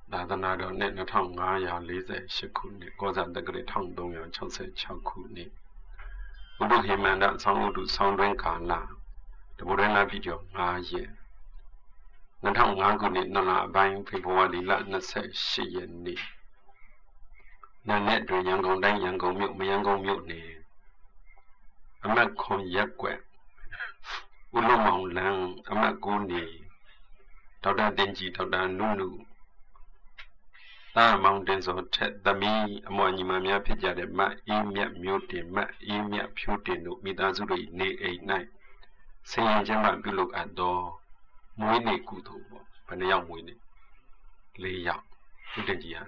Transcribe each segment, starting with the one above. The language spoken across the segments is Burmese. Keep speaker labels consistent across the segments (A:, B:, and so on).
A: သာသနာတော်နှစ်2548ခုနှစ်ကောဇာတက္ကရာ1366ခုနှစ်ဘုဒ္ဓဟိမန္တဆောင်းဥတုဆောင်းတွင်ကာလတပုရဏပြည်ကျော်9ရက်2005ခုနှစ်နလအပိုင်းဖေဖော်ဝါရီလ28ရက်နေ့နန်းနဲ့တွင်ရန်ကုန်တိုင်းရန်ကုန်မြို့မရန်ကုန်မြို့နေအမတ်ခွန်ရက်ကွက်ဦးလုံးမောင်လန်းအမတ်9နေဒေါက်တာတင်ကြီးဒေါက်တာနုနုသာမောင်တင်စောထက်သမီးအမောညီမများဖြစ်ကြတဲ့မအေးမြတ်မျိုးတင်မအေးမြတ်ဖြိုးတင်တို့မိသားစုတွေနေအိမ်၌ဆင်ရင်ကျမ်းပြုလုပ်အပ်သောမွေးနေ့ကုသိုလ်ပေါ့ဘယ်နှယောက်မွေးနေ့4ယောက်ဦးတင်ကြီး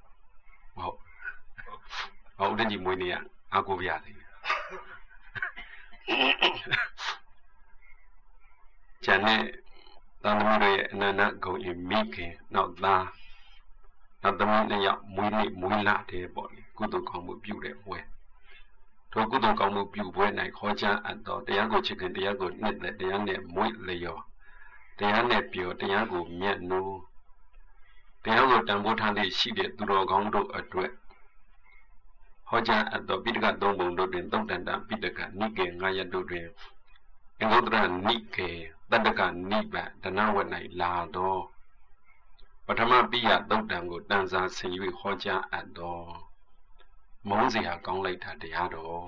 A: ဟုတ်ဦးတင်ကြီးမွေးနေ့အကူပြရသေးတယ်ကျန်တဲ့တန်သမီးတွေရဲ့အနန္တဂုဏ်ရင်မိခင်နောက်သားနောက်သမီး2ယောက်မွေးနေ့မွေးလာတဲ့ပေါ့လေကုသိုလ်ကောင်းမှုပြုတဲ့ပွဲတို့ကုသိုလ်ကောင်းမှုပြုပွဲ၌ခေါ်ကြားအပ်သောတရားကိုချစ်ခင်တရားကိုနှစ်သက်တရားနဲ့မွေးလျော်တရားနဲ့ပြောတရားကိုမြတ်နိုးတရားကိုတန်ဖိုးထားသည့်ရှိတဲ့သူတော်ကောင်းတို့အတွက်ဟောကြားအပ်သောပိဋက3ပုံတို့တွင်သုတ်တန်တပိဋကနိကေ9ရက်တို့တွင်အင်္ဂုတ္တရနိကေတတ္တကနိဗ္ဗာန်ဒနဝတ်၌လာသောပထမပိယသုတ်တံကိုတန်စာဆင်၍ဟောကြားအပ်သောမုန်းစရာကောင်းလိုက်တာတရားတော်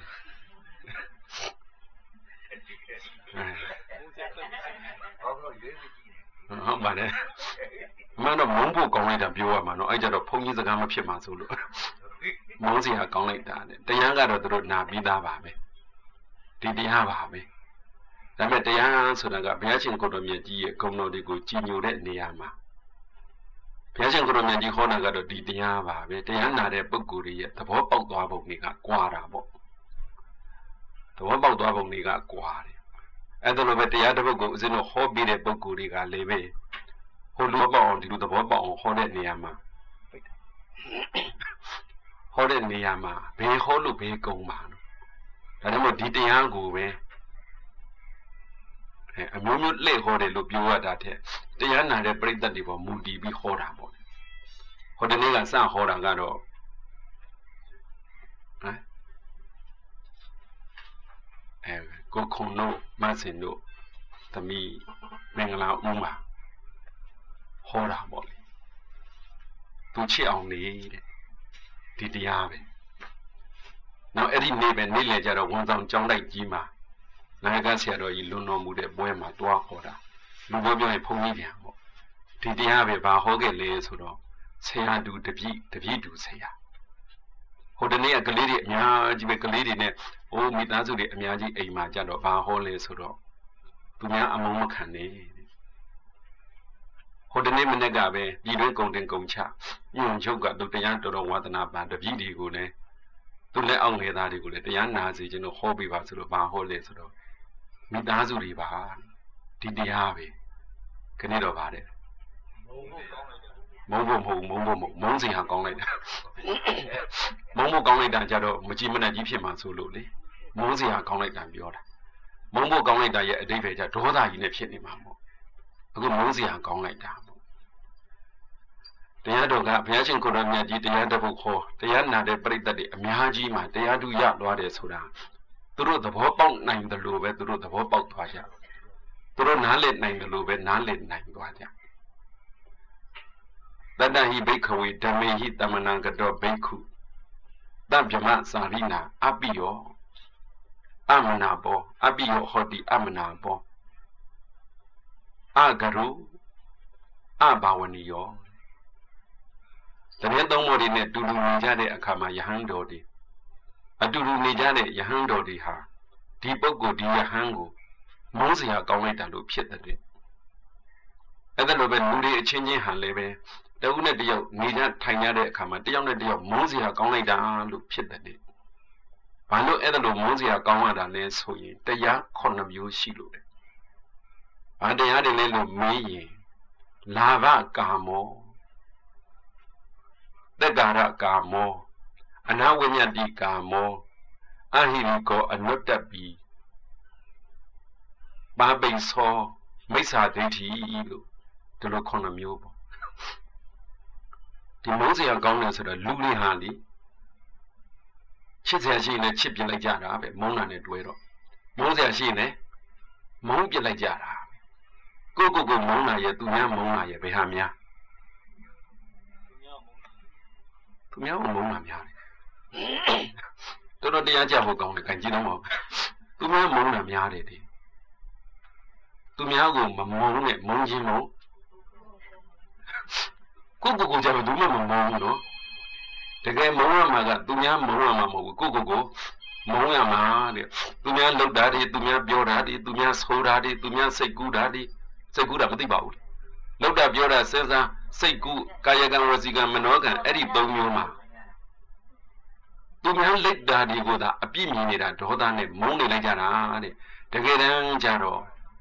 A: ဟုတ်ပါတယ်မင်းတော့မုန်းဖို့ကောင်းလိုက်တာပြောရမှာနော်အဲ့ကြတော့ဘုန်းကြီးစကားမဖြစ်မှာဆိုလို့မုန်းစရာကောင်းလိုက်တာတဲ့တရားကတော့သူတို့နာပြီးသားပါပဲဒီတရားပါပဲဒါပေမဲ့တရားဆိုတာကဘုရားရှင်ကိုယ်တော်မြတ်ကြီးရဲ့ဂုဏ်တော်တွေကိုကြည်ညိုတဲ့နေရာမှာဘုရားရှင်ကိုယ်တော်မြတ်ကြီးဟောတာကတော့ဒီတရားပါပဲတရားနာတဲ့ပုဂ္ဂိုလ်တွေရဲ့သဘောပေါက်သွားပုံတွေကကွာတာပေါ့သဘောပေါက်သွားပုံတွေကကွာတယ်အဲ့ဒါလိုပဲတရားတစ်ပုဒ်ကိုဦးဇင်းတို့ဟောပြီးတဲ့ပုဂ္ဂိုလ်တွေကလည်းပဲဟိုလိုပေါက်အောင်ဒီလိုသဘောပေါက်အောင်ဟောတဲ့နေရာမှာဟောတဲ့နေရာမှာဘယ်ဟောလို့ဘယ်ကုံပါလို့ဒါကြောင့်ဒီတရားကိုပဲအမျိုးမျိုးလှည့်ဟောတယ်လို့ပြောရတာတဲ့တရားနာတဲ့ပရိသတ်တွေပေါ်မူတည်ပြီးဟောတာပေါ့ဟောတဲ့နေ့ကစဟောတာကတော့ကိုခုံတို့မဆင်တို့သမီးမင်္ဂလာဦးမှာဟောတာပေါ့လေသူချစ်အောင်နေတဲ့ဒီတရားပဲနောက်အဲ့ဒီနေ့ပဲနေ့လည်ကြတော့ဝန်ဆောင်ကျောင်းတိုက်ကြီးမှာနာယကဆရာတော်ကြီးလွန်တော်မူတဲ့ပွဲမှာတွားခေါ်တာလူဘောပြောရင်ဘုန်းကြီးပြန်ပေါ့ဒီတရားပဲဘာဟောခဲ့လဲဆိုတော့ဆရာတူတပည့်တူဆရာဟိုတနေ့ကကလေးတွေအများကြီးပဲကလေးတွေနဲ့ဟိုမိသားစုတွေအများကြီးအိမ်မှာကြတော့ဘာဟောလဲဆိုတော့သူများအမုန်းမခံနဲ့ဟိုတနေ့မနေ့ကပဲပြည်တွင်းကုန်တင်ကုန်ချညွန့်ချုပ်ကသူတရားတော်တော်ဝါသနာပါတပည့်တွေကိုလည်းသူလက်အောင်ငယ်သားတွေကိုလည်းတရားနာစေခြင်းလို့ဟောပေးပါဆိုလို့ဘာဟောလဲဆိုတော့မိသားစုတွေပါဒီတရားပဲခဏတော့ပါတယ်မုန်းဖို့မဟုတ်မုန်းစရာကောင်းလိုက်တာမုန်းဖို့ကောင်းလိုက်တာကြတော့မကြည်မနှက်ကြီးဖြစ်မှာဆိုလို့လေမုန်းစရာကောင်းလိုက်တာပြောတာမုန်းဖို့ကောင်းလိုက်တာရဲ့အတိတ်ပဲကြဒေါသကြီးနဲ့ဖြစ်နေမှာပေါ့အခုမုန်းစရာကောင်းလိုက်တာပေါ့တရားတော်ကဘုရားရှင်ကိုယ်တော်မြတ်ကြီးတရားတစ်ပုဒ်ခေါ်တရားနာတဲ့ပရိသတ်တွေအများကြီးမှာတရားတူရသွားတယ်ဆိုတာသူတို့သဘောပေါက်နိုင်တယ်လို့ပဲသူတို့သဘောပေါက်သွားကြသူတို့နားလည်နိုင်တယ်လို့ပဲနားလည်နိုင်သွားကြတတ္တဟိဘိက္ခဝေဓမ္မေဟိတမနံကတောဘိက္ခုတဗ္ဗမစာရိနာအပိယောအမနာဘောအပိယောဟောတိအမနာဘောအဂရုအဘာဝနိယောတကယ်သုံးဖို့ဒီနဲ့တူတူနေကြတဲ့အခါမှာယဟန်တော်တွေအတူတူနေကြတဲ့ယဟန်တော်တွေဟာဒီပုဂ္ဂိုလ်ဒီယဟန်ကိုမုန်းစရာကောင်းလိုက်တာလို့ဖြစ်တဲ့အဲ့ဒါလိုပဲလူတွေအချင်းချင်းဟန်လည်းပဲတဦးနဲ့တယောက်နေကြထိုင်ကြတဲ့အခါမှာတယောက်နဲ့တယောက်မုန်းစရာကောင်းလိုက်တာလို့ဖြစ်တဲ့ဘာလို့အဲ့ဒါလိုမုန်းစရာကောင်းရတာလဲဆိုရင်တရား9မျိုးရှိလို့တယ်ဘာတရားတွေလဲလို့မေးရင်လာဘကာမောသက္ကာရကာမောအနာဝိညတိကာမောအဟိရိကောအနုတ္တပိဘာပိသောမိစ္ဆာဒိဋ္ဌိလို့ဒီလို9မျိုးပေါ့ဒီမုန်းစရာကောင်းတယ်ဆိုတော့လူတွေဟာလေချစ်စရာရှိရင်လည်းချစ်ပြလိုက်ကြတာပဲမုန်းတာနဲ့တွဲတော့မုန်းစရာရှိရင်လည်းမုန်းပြလိုက်ကြတာကိုမုန်းတာရဲ့သူများမုန်းတာရဲ့ဘယ်ဟာများသူများကိုမုန်းတာများတယ်တော်တရားကြဖို့ကောင်းတယ်ခံကြည့်တော့မဟုတ်သူများမုန်းတာများတယ်ဒီသူများကိုမမုန်းနဲ့မုန်းခြင်းမုန်းကိုကြတော့ဘူးမမုန်းဘူးနော်တကယ်မုန်းရမှာကသူများမုန်းရမှာမဟုတ်ဘူးကိုမုန်းရမှာတဲ့သူများလှုပ်တာတွေသူများပြောတာတွေသူများဆိုးတာတွေသူများစိတ်ကူးတာတွေစိတ်ကူးတာမသိပါဘူးလှုပ်တာပြောတာစဉ်းစားစိတ်ကူးကာယကံဝစီကံမနောကံအဲ့ဒီ၃မျိုးမှာသူများလက်တာတွေကိုသာအပြည့်မြင်နေတာဒေါသနဲ့မုန်းနေလိုက်ကြတာတဲ့တကယ်တမ်းကျတော့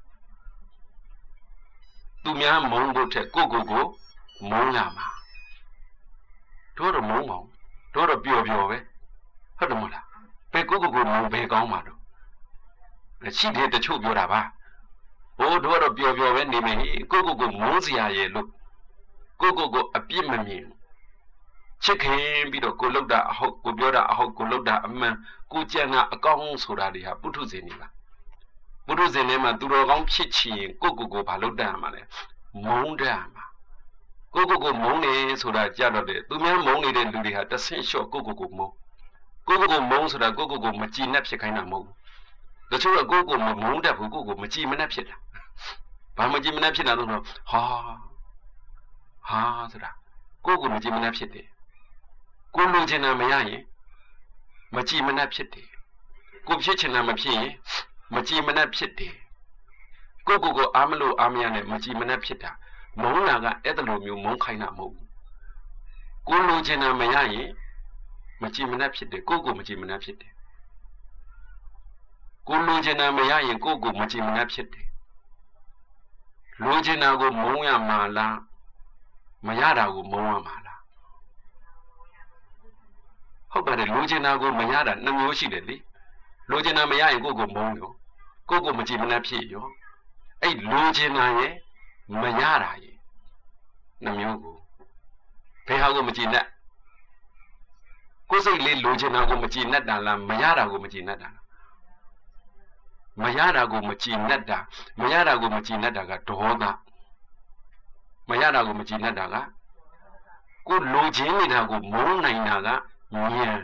A: သူများမုန်းဖို့ထက်ကိုမုန်းရမှာတို့တော့မုန်းပါဘူးတို့တော့ပျော်ပဲဟုတ်တယ်မလားဘယ်ကိုမုန်းဘယ်ကောင်းမှာတော့ရှိတယ်တချို့ပြောတာပါဟိုတို့တော့ပျော်ပဲနေမယ်ကိုမုန်းစရာရဲ့လို့ကိုအပြစ်မမြင်ချစ်ခင်ပြီးတော့ကိုလှုပ်တာအဟုတ်ကိုပြောတာအဟုတ်ကိုလှုပ်တာအမှန်ကိုကြံတာအကောင်းဆိုတာတွေဟာပုထုဇဉ်တွေပါပုထုဇဉ်တွေမှာသူတော်ကောင်းဖြစ်ချင်ကိုဘာလုပ်တတ်ရမှာလဲမုန်းတတ်ရမှာကိုမုန်းနေဆိုတာကြတော့တယ်သူများမုန်းနေတဲ့လူတွေဟာတဆင့်လျှော့ကိုမုန်းမုန်းဆိုတာကိုမကြည်နဲ့ဖြစ်ခိုင်းတာမဟုတ်ဘူးတချို့ကကိုမမုန်းတတ်ဘူးကိုမကြည်မနဲ့ဖြစ်တာဘာမကြည်မနဲ့ဖြစ်တာတော့ဟာဆိုတာကိုမကြည်မနဲ့ဖြစ်တယ်ကိုလိုချင်တာမရရင်မကြည်မနဲ့ဖြစ်တယ်ကိုဖြစ်ချင်တာမဖြစ်ရင်မကြည်မနဲ့ဖြစ်တယ်ကိုအားမလို့အားမရနဲ့မကြည်မနဲ့ဖြစ်တာမုန်းတာကအဲ့လိုမျိုးမုန်းခိုင်းတာမဟုတ်ဘူးကိုလိုချင်တာမရရင်မကြည်မနဲ့ဖြစ်တယ်ကိုမကြည်မနဲ့ဖြစ်တယ်ကိုလိုချင်တာမရရင်ကိုမကြည်မနဲ့ဖြစ်တယ်လိုချင်တာကိုမုန်းရမှာလားမရတာကိုမုန်းရမှာလားဟုတ်ပါတယ်လိုချင်တာကိုမရတာနှမျိုးရှိတယ်လေလိုချင်တာမရရင်ကိုမုန်းရောကိုမကြည်မနဲ့ဖြစ်ရောအဲ့လိုချင်တာရဲ့မရတာရဲ့နှမျိုးကိုဘယ်ဟာကိုမကြည်နဲ့ကိုစိတ်လေးလိုချင်တာကိုမကြည်နဲ့တာလားမရတာကိုမကြည်နဲ့တာလားမရတာကိုမကြည်နဲ့တာမရတာကိုမကြည်နဲ့တာကဒေါသမရတာကိုမကြည်နဲ့တာကကိုလိုချင်နေတာကိုမုန်းနိုင်တာကဉာဏ်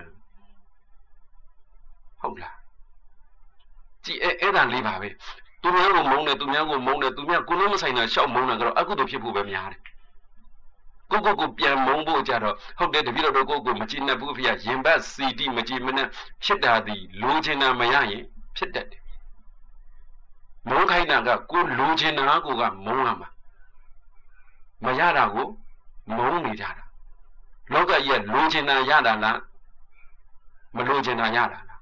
A: ဟုတ်လားကြည်အဲ့ဒါလေးပါပဲသူများကိုမုန်းတယ်သူများကိုမုန်းတယ်သူများကိုလုံးမဆိုင်တာရှောက်မုန်းတာကတော့အကုသိုလ်ဖြစ်ဖို့ပဲများတယ်ကိုပြန်မုန်းဖို့ကြတော့ဟုတ်တယ်တပည့်တော်ကိုမကြည်နဲ့ဘူးဖေရင်ဘတ်စီတီမကြည်မနဲ့ဖြစ်တာဒီလိုချင်တာမရရင်ဖြစ်တတ်တယ်မုန်းခိုင်းတာကကိုလိုချင်တာကိုကမုန်းရမှာမရတာကိုမုန်းနေကြတာလောကကြီးကလိုချင်တာရတာလားမလိုချင်တာရတာလား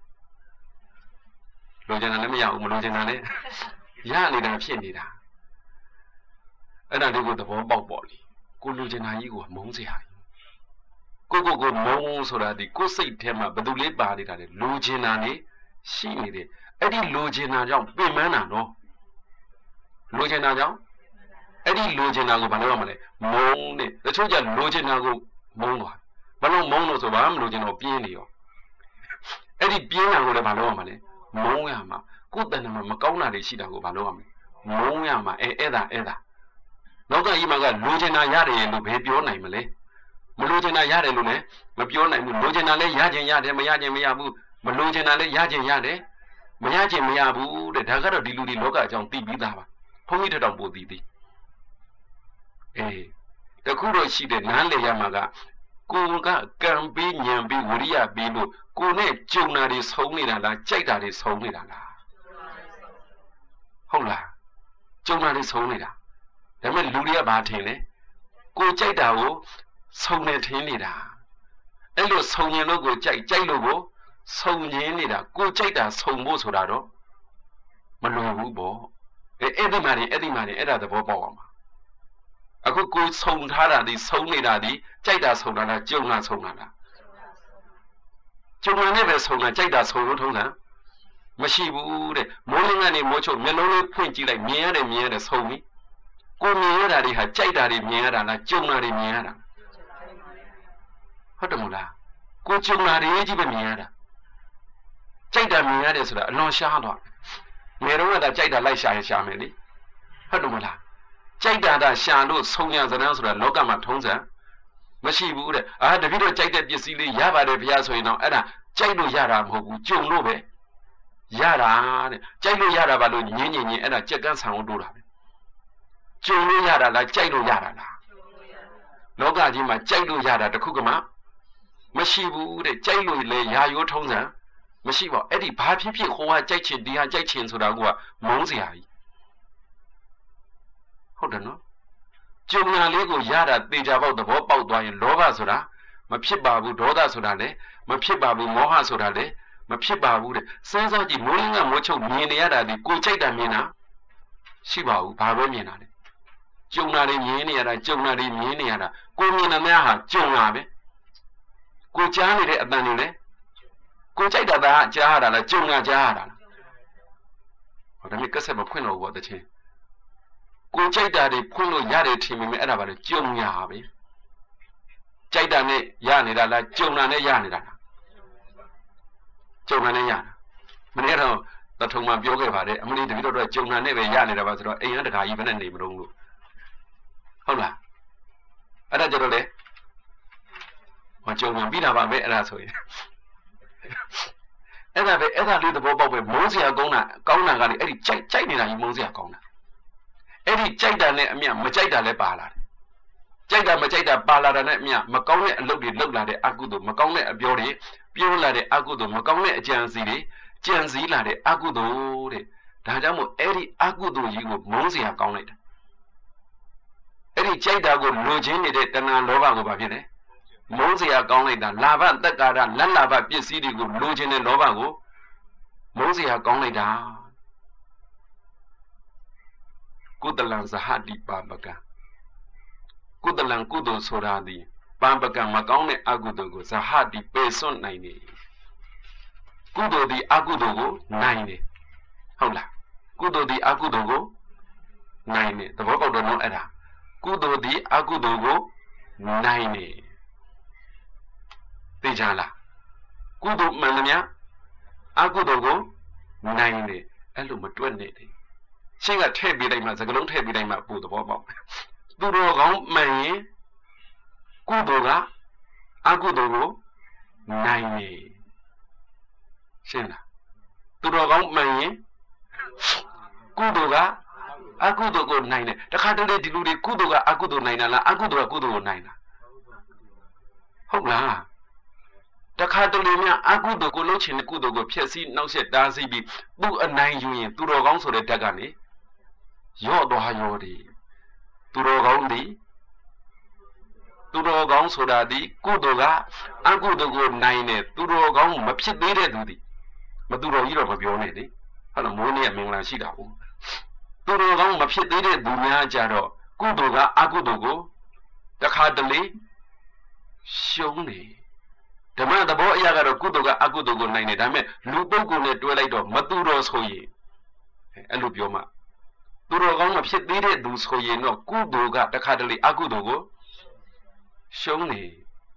A: လိုချင်တာလည်းမရဘူးမလိုချင်တာလည်းရနေတာဖြစ်နေတာအဲ့ဒါလေးကိုသဘောပေါက်ပေါ့လေကိုလိုချင်တာကြီးကိုမုန်းစရာကိုမုန်းဆိုတာဒီကိုစိတ်ထဲမှာဘယ်သူလေးပါနေတာလဲလိုချင်တာနေရှိနေတယ်အဲ့ဒီလိုချင်တာကြောင့်ပြင်ပန်းတာနော်လိုချင်တာကြောင့်အဲ့ဒီလိုချင်တာကိုဘာလို့ရမလဲမုန်းတယ်တချို့ကျလိုချင်တာကိုမုန်းသွားဘာလို့မုန်းလို့ဆိုဘာမှမလိုချင်တော့ပြင်းနေရောအဲ့ဒီပြင်းတာကိုလည်းဘာလို့ရမလဲမုန်းရမှာကိုယ်တဏ္ဍာမှာမကောင်းတာတွေရှိတာကိုဘာလို့ရမလဲမုန်းရမှာအဲ့ဒါနောက်ကကြီးမှာကလိုချင်တာရတယ်လို့ဘယ်ပြောနိုင်မလဲမလိုချင်တာရတယ်လို့လည်းမပြောနိုင်ဘူးလိုချင်တာလည်းရခြင်းရတယ်မရခြင်းမရဘူးမလိုချင်တာလည်းရခြင်းရတယ်မရခြင်းမရဘူးတဲ့ဒါကတော့ဒီလူတွေလောကအကြောင်းသိပြီးသားပါဘုန်းကြီးတောင်ပို့သိသည်တခုတော့ရှိတယ်နားလေရမှာကကိုကကံပေးညံပေးဝရိယပေးလို့ကိုနဲ့ကြုံတာတွေဆုံးနေတာလားကြိုက်တာတွေဆုံးနေတာလားဟုတ်လားကြုံတာတွေဆုံးနေတာဒါပေမဲ့လူတွေကဘာထင်လဲကိုကြိုက်တာကိုဆုံးနေထင်နေတာအဲ့လိုဆုံးရင်လို့ကိုကြိုက်လို့ကိုဆုံးရင်းနေတာကိုကြိုက်တာဆုံးဖို့ဆိုတာတော့မလွယ်ဘူးပေါ့အဲ့ဒီမှာနေအဲ့ဒါသဘောပေါက်အောင်ပါအခုကိုဆုံးထားတာဒီဆုံးနေတာဒီကြိုက်တာဆုံးတာလားကြုံတာဆုံးတာလားကြုံတာနဲ့ပဲဆုံးတာကြိုက်တာဆုံးလို့ထုံးတာမရှိဘူးတဲ့မိုးလင်းကနေမိုးချုပ်မျက်လုံးလေးဖွင့်ကြည့်လိုက်မြင်ရတယ်ဆုံးပြီကိုမြင်ရတာတွေဟာကြိုက်တာတွေမြင်ရတာလားကြုံတာတွေမြင်ရတာဟုတ်တယ်မလားကိုကြုံလာတယ်ကြီးပဲမြင်ရတာကြိုက်တာမြင်ရတယ်ဆိုတာအလွန်ရှားတော့ငယ်တော့ကကြိုက်တာလိုက်ရှာရရှာမယ်လေဟုတ်တယ်မလားကြိုက်တာရှာလို့ဆုံးရစရမ်းဆိုတာလောကမှာထုံးစံမရှိဘူးတဲ့တပည့်တော်ကြိုက်တဲ့ပစ္စည်းလေးရပါတယ်ဗျာဆိုရင်တော့အဲ့ဒါကြိုက်လို့ရတာမဟုတ်ဘူးကြုံလို့ပဲရတာတဲ့ကြိုက်လို့ရတာပါလို့ညင်းအဲ့ဒါကြက်ကန်းဆံအောင်တိုးတာပဲကြုံလို့ရတာလားကြိုက်လို့ရတာလားလောကကြီးမှာကြိုက်လို့ရတာတခုကမှမရှိဘူးတဲ့ကြိုက်လို့လေရာရိုးထုံးစံမရှိပါအဲ့ဒီဘာဖြစ်ဖြစ်ဟိုကကြိုက်ချင်ဒီဟာကြိုက်ချင်ဆိုတာကမုန်းစရာကြီးဟုတ်တယ်နော်ကြုံလာလေးကိုရတာသေချာပေါက်သဘောပေါက်သွားရင်လောဘဆိုတာမဖြစ်ပါဘူးဒေါသဆိုတာလည်းမဖြစ်ပါဘူးမောဟဆိုတာလည်းမဖြစ်ပါဘူးတဲ့စဉ်းစားကြည့်မိုးလင်းကမိုးချုပ်မြင်နေရတာဒီကိုကြိုက်တာမြင်တာရှိပါဘူးဘာပဲမြင်တာလဲကြုံလာတွေမြင်နေရတာကြုံလာတွေမြင်နေရတာကိုမြင်တဲ့များဟာကြုံလာပဲကိုကြားနေတဲ့အတန်တွေလည်းကိုကြိုက်တာကကြားရတာလားကြုံလာကြားရတာလားဟောဒါမျိုးကက်ဆက်မဖွင့်တော့ဘူးတဲ့ချင်းကိုကြိုက်တာတွေဖွင့်လို့ရတယ်ထင်မိမယ်အဲ့ဒါပါလေကြုံရပဲကြိုက်တာနဲ့ရနေတာလားကြုံတာနဲ့ရနေတာလားကြုံတာနဲ့ရတာမနေ့တော့တထုံမှပြောခဲ့ပါတယ်အမလေးတပည့်တော်ကြုံတာနဲ့ပဲရနေတာပါဆိုတော့အိမ်ရတခါကြီးဘယ်နဲ့နေမလို့ဟုတ်လားအဲ့ဒါကြတော့လေမကြုံမှပြီးတာပါပဲအဲ့ဒါဆိုရင်အဲ့ဒါလေးသဘောပေါက်ပဲမုန်းစရာကောင်းတာကလေအဲ့ဒီကြိုက်နေတာကြီးမုန်းစရာကောင်းတာအဲ့ဒီကြိုက်တာနဲ့အမြမကြိုက်တာလည်းပါလာတယ်ကြိုက်တာမကြိုက်တာပါလာတာနဲ့အမြမကောင်းတဲ့အလုပ်တွေလုပ်လာတဲ့အကုသိုလ်မကောင်းတဲ့အပြောတွေပြောလာတဲ့အကုသိုလ်မကောင်းတဲ့အကြံစီတွေကြံစည်လာတဲ့အကုသိုလ်တဲ့ဒါကြောင့်မို့အဲ့ဒီအကုသိုလ်ကြီးကိုမုန်းစရာကောင်းလိုက်တာအဲ့ဒီကြိုက်တာကိုလိုချင်နေတဲ့တဏှာလောဘကိုဘာဖြစ်လဲမုန်းစရာကောင်းလိုက်တာလာဘသက်ကာရလက်လာဘပစ္စည်းတွေကိုလိုချင်တဲ့လောဘကိုမုန်းစရာကောင်းလိုက်တာကုသလံဇဟတိပါပကံကုသလံကုသိုလ်ဆိုတာဒီပါပကံမကောင်းတဲ့အကုသိုလ်ကိုဇဟတိပယ်စွန့်နိုင်တယ်ကုသိုလ်ဒီအကုသိုလ်ကိုနိုင်တယ်ဟုတ်လားကုသိုလ်ဒီအကုသိုလ်ကိုနိုင်တယ်သဘောပေါက်တော့နော်အဲ့ဒါကုသိုလ်ဒီအကုသိုလ်ကိုနိုင်တယ်သိကြလားကုသိုလ်မှန်သမျှအကုသိုလ်ကိုနိုင်တယ်အဲ့လိုမတွက်နဲ့တယ်ရှင်းကထည့်ပေးလိုက်မှစကလုံးထည့်ပေးလိုက်မှပို့သဘောပေါက်သူတော်ကောင်းမှန်ရင်ကုသိုလ်ကအကုသိုလ်ကိုနိုင်တယ်ရှင်းလားသူတော်ကောင်းမှန်ရင်ကုသိုလ်ကအကုသိုလ်ကိုနိုင်တယ်တခါတလေဒီလူတွေကုသိုလ်ကအကုသိုလ်နိုင်တာလားအကုသိုလ်ကကုသိုလ်ကိုနိုင်တာဟုတ်လားတခါတလေများအကုသိုလ်ကိုလုပ်ချင်တဲ့ကုသိုလ်ကိုဖျက်ဆီးနှောက်ယှက်တားဆီးပြီးသူ့အနိုင်ယူရင်သူတော်ကောင်းဆိုတဲ့ဓာတ်ကနေရော့သွားရောတယ်သူတော်ကောင်းဆိုတာဒီကုသိုလ်ကအကုသိုလ်ကိုနိုင်တယ်သူတော်ကောင်းမဖြစ်သေးတဲ့သူဒီမသူတော်ကြီးတော့မပြောနဲ့လေဟုတ်လားမိုးနေ့ကမင်္ဂလာရှိတာဟုတ်သူတော်ကောင်းမဖြစ်သေးတဲ့သူများကြတော့ကုသိုလ်ကအကုသိုလ်ကိုတခါတလေရှုံးတယ်ဓမ္မသဘောအရာကတော့ကုသိုလ်ကအကုသိုလ်ကိုနိုင်တယ်ဒါပေမဲ့လူပုဂ္ဂိုလ်နဲ့တွဲလိုက်တော့မသူတော်ဆိုရင်အဲ့လိုပြောမှသူတော်ကောင်းမဖြစ်သေးတဲ့သူဆိုရင်တော့ကုသိုလ်ကတခါတလေအကုသိုလ်ကိုရှုံးနေ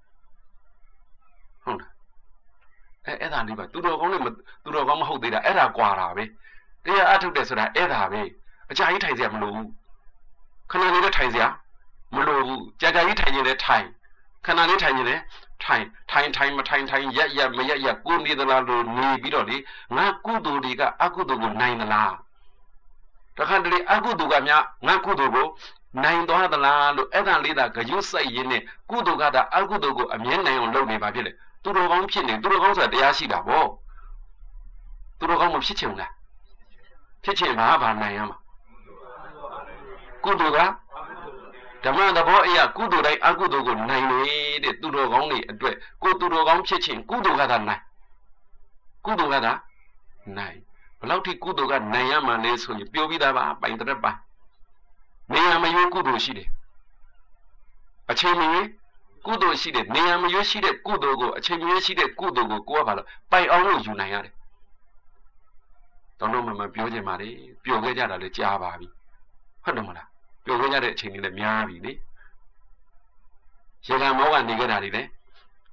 A: ဟုတ်လားအဲ့ဒါလေးပါသူတော်ကောင်းနဲ့သူတော်ကောင်းမဟုတ်သေးတာအဲ့ဒါကွာတာပဲတရားအထုတ်တယ်ဆိုတာအဲ့ဒါပဲအကြာကြီးထိုင်စရာမလိုဘူးခဏလေးလည်းထိုင်စရာမလိုဘူးကြာကြာကြီးထိုင်ရင်လည်းထိုင်ခဏလေးထိုင်ရင်လည်းထိုင်မထိုင်ရက်မရက်ကိုနေသလားလို့နေပြီးတော့လေငါကုသိုလ်တွေကအကုသိုလ်ကိုနိုင်သလားတခါတလေအကုသိုလ်ကများငါကုသိုလ်ကိုနိုင်သွားသလားလို့အဲ့ဒါလေးသာဂရုစိုက်ရင်းနဲ့ကုသိုလ်ကသာအကုသိုလ်ကိုအမြဲနိုင်အောင်လုပ်နေပါဖြစ်လေသူတော်ကောင်းဖြစ်နေသူတော်ကောင်းဆိုတာတရားရှိတာပေါ့သူတော်ကောင်းမဖြစ်ချင်ဘူးလားဖြစ်ချင်မှာဗာနိုင်ရမှာကုသိုလ်ကဓမ္မသဘောအရာကုသိုလ်တိုင်းအကုသိုလ်ကိုနိုင်နေတဲ့သူတော်ကောင်းတွေအတွက်ကိုသူတော်ကောင်းဖြစ်ခြင်းကုသိုလ်ကသာနိုင်ကုသိုလ်ကသာနိုင်ဘယ်လောက်ထိကုသိုလ်ကနိုင်ရမှလဲဆိုရင်ပြောပြီးသားပါပိုင်တဲ့ပါနေရာမရွေးကုသိုလ်ရှိတယ်အချိန်မရွေးကုသိုလ်ရှိတယ်နေရာမရွေးရှိတဲ့ကုသိုလ်ကိုအချိန်မရွေးရှိတဲ့ကုသိုလ်ကိုကိုကဘာလို့ပိုင်အောင်လို့ယူနိုင်ရတယ်တော်တော်မှပြောချင်ပါလေပြောခဲ့ကြတာလည်းကြားပါပြီဟုတ်တယ်မလားပြောခဲ့ကြတဲ့အချိန်တွေလည်းများပြီလေရေကမောကနေခဲ့တာတွေလည်း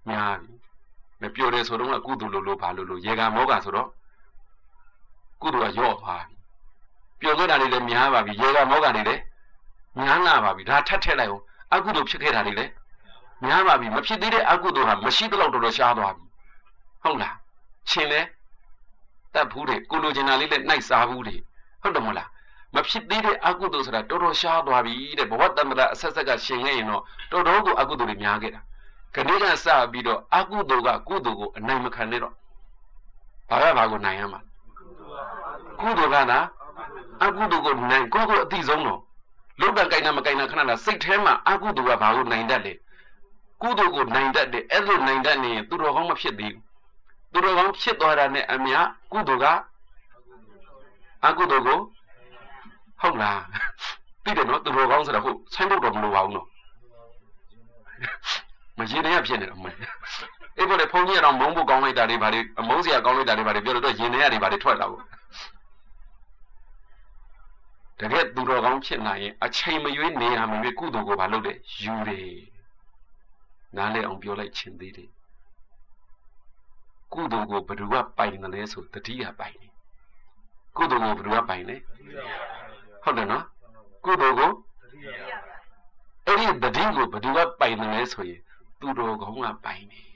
A: များပြီမပြောတယ်ဆိုတော့ကကုသိုလ်လို့ဘာလို့ရေကမောကဆိုတော့ကုသိုလ်ကရော့သွားပြီပြောခဲ့တာတွေလည်းများပါပြီရေကမောကတွေလည်းများလာပါပြီဒါထပ်ထည့်လိုက်အောင်အကုသိုလ်ဖြစ်ခဲ့တာတွေလည်းများပါပြီမဖြစ်သေးတဲ့အကုသိုလ်ဟာမရှိတော့တော်ရှားသွားပြီဟုတ်လားရှင်လဲတတ်ဘူးတွေကိုလိုချင်တာလေးနဲ့နှိုက်စားဘူးတွေဟုတ်တယ်မလားမဖြစ်သေးတဲ့အကုသိုလ်ဆိုတာတော်ရှားသွားပြီတဲ့ဘဝတမ္ပတာအဆက်ဆက်ကရှင်ခဲ့ရင်တော့တော်ကိုအကုသိုလ်တွေများခဲ့တာခဏကစပြီးတော့အကုသိုလ်ကကုသိုလ်ကိုအနိုင်မခံနဲ့တော့ဘာကိုနိုင်ရမှာကုသိုလ်ကလားအကုသိုလ်ကိုနိုင်ကိုအတိဆုံးတော့လုတ်တကိုင်နာမကိုင်နာခဏလားစိတ်ထဲမှာအကုသိုလ်ကဘာကိုနိုင်တတ်လဲကုသိုလ်ကိုနိုင်တတ်တယ်အဲ့လိုနိုင်တတ်နေရင်သူတော်ကောင်းမဖြစ်သေးဘူးသူတော်ကောင်းဖြစ်သွားတာနဲ့အမြကုသိုလ်ကအကုသိုလ်ကိုဟုတ်လားသိတယ်နော်သူတော်ကောင်းဆိုတာဟုတ်ဆိုင်းဖို့တော့မလိုပါဘူးနော်မရင်ထဲဖြစ်နေတော့မအဲ့ပေါ်လေဖုန်းကြီးကတော့မုန်းဖို့ကောင်းလိုက်တာတွေဗါတွေအမုန်းစရာကောင်းလိုက်တာတွေဗါတွေပြောလို့ရင်ထဲရတွေဗါတွေထွက်လာဘူးတကယ်သူတော်ကောင်းဖြစ်နိုင်ရင်အချိန်မရွေးနေရမရွေးကုသိုလ်ကိုဘာလုပ်လဲယူတယ်နားလဲအောင်ပြောလိုက်ခြင်းသေးတယ်ကုသိုလ်ကိုဘယ်သူကပိုင်တယ်လဲဆိုတတိယပိုင်တယ်ကုသိုလ်ကိုဘယ်သူကပိုင်လဲဟုတ်တယ်နော်ကုသိုလ်ကိုအဲ့ဒီတတိကိုဘယ်သူကပိုင်တယ်လဲဆိုရင်သူတော်ကောင်းကပိုင်တယ်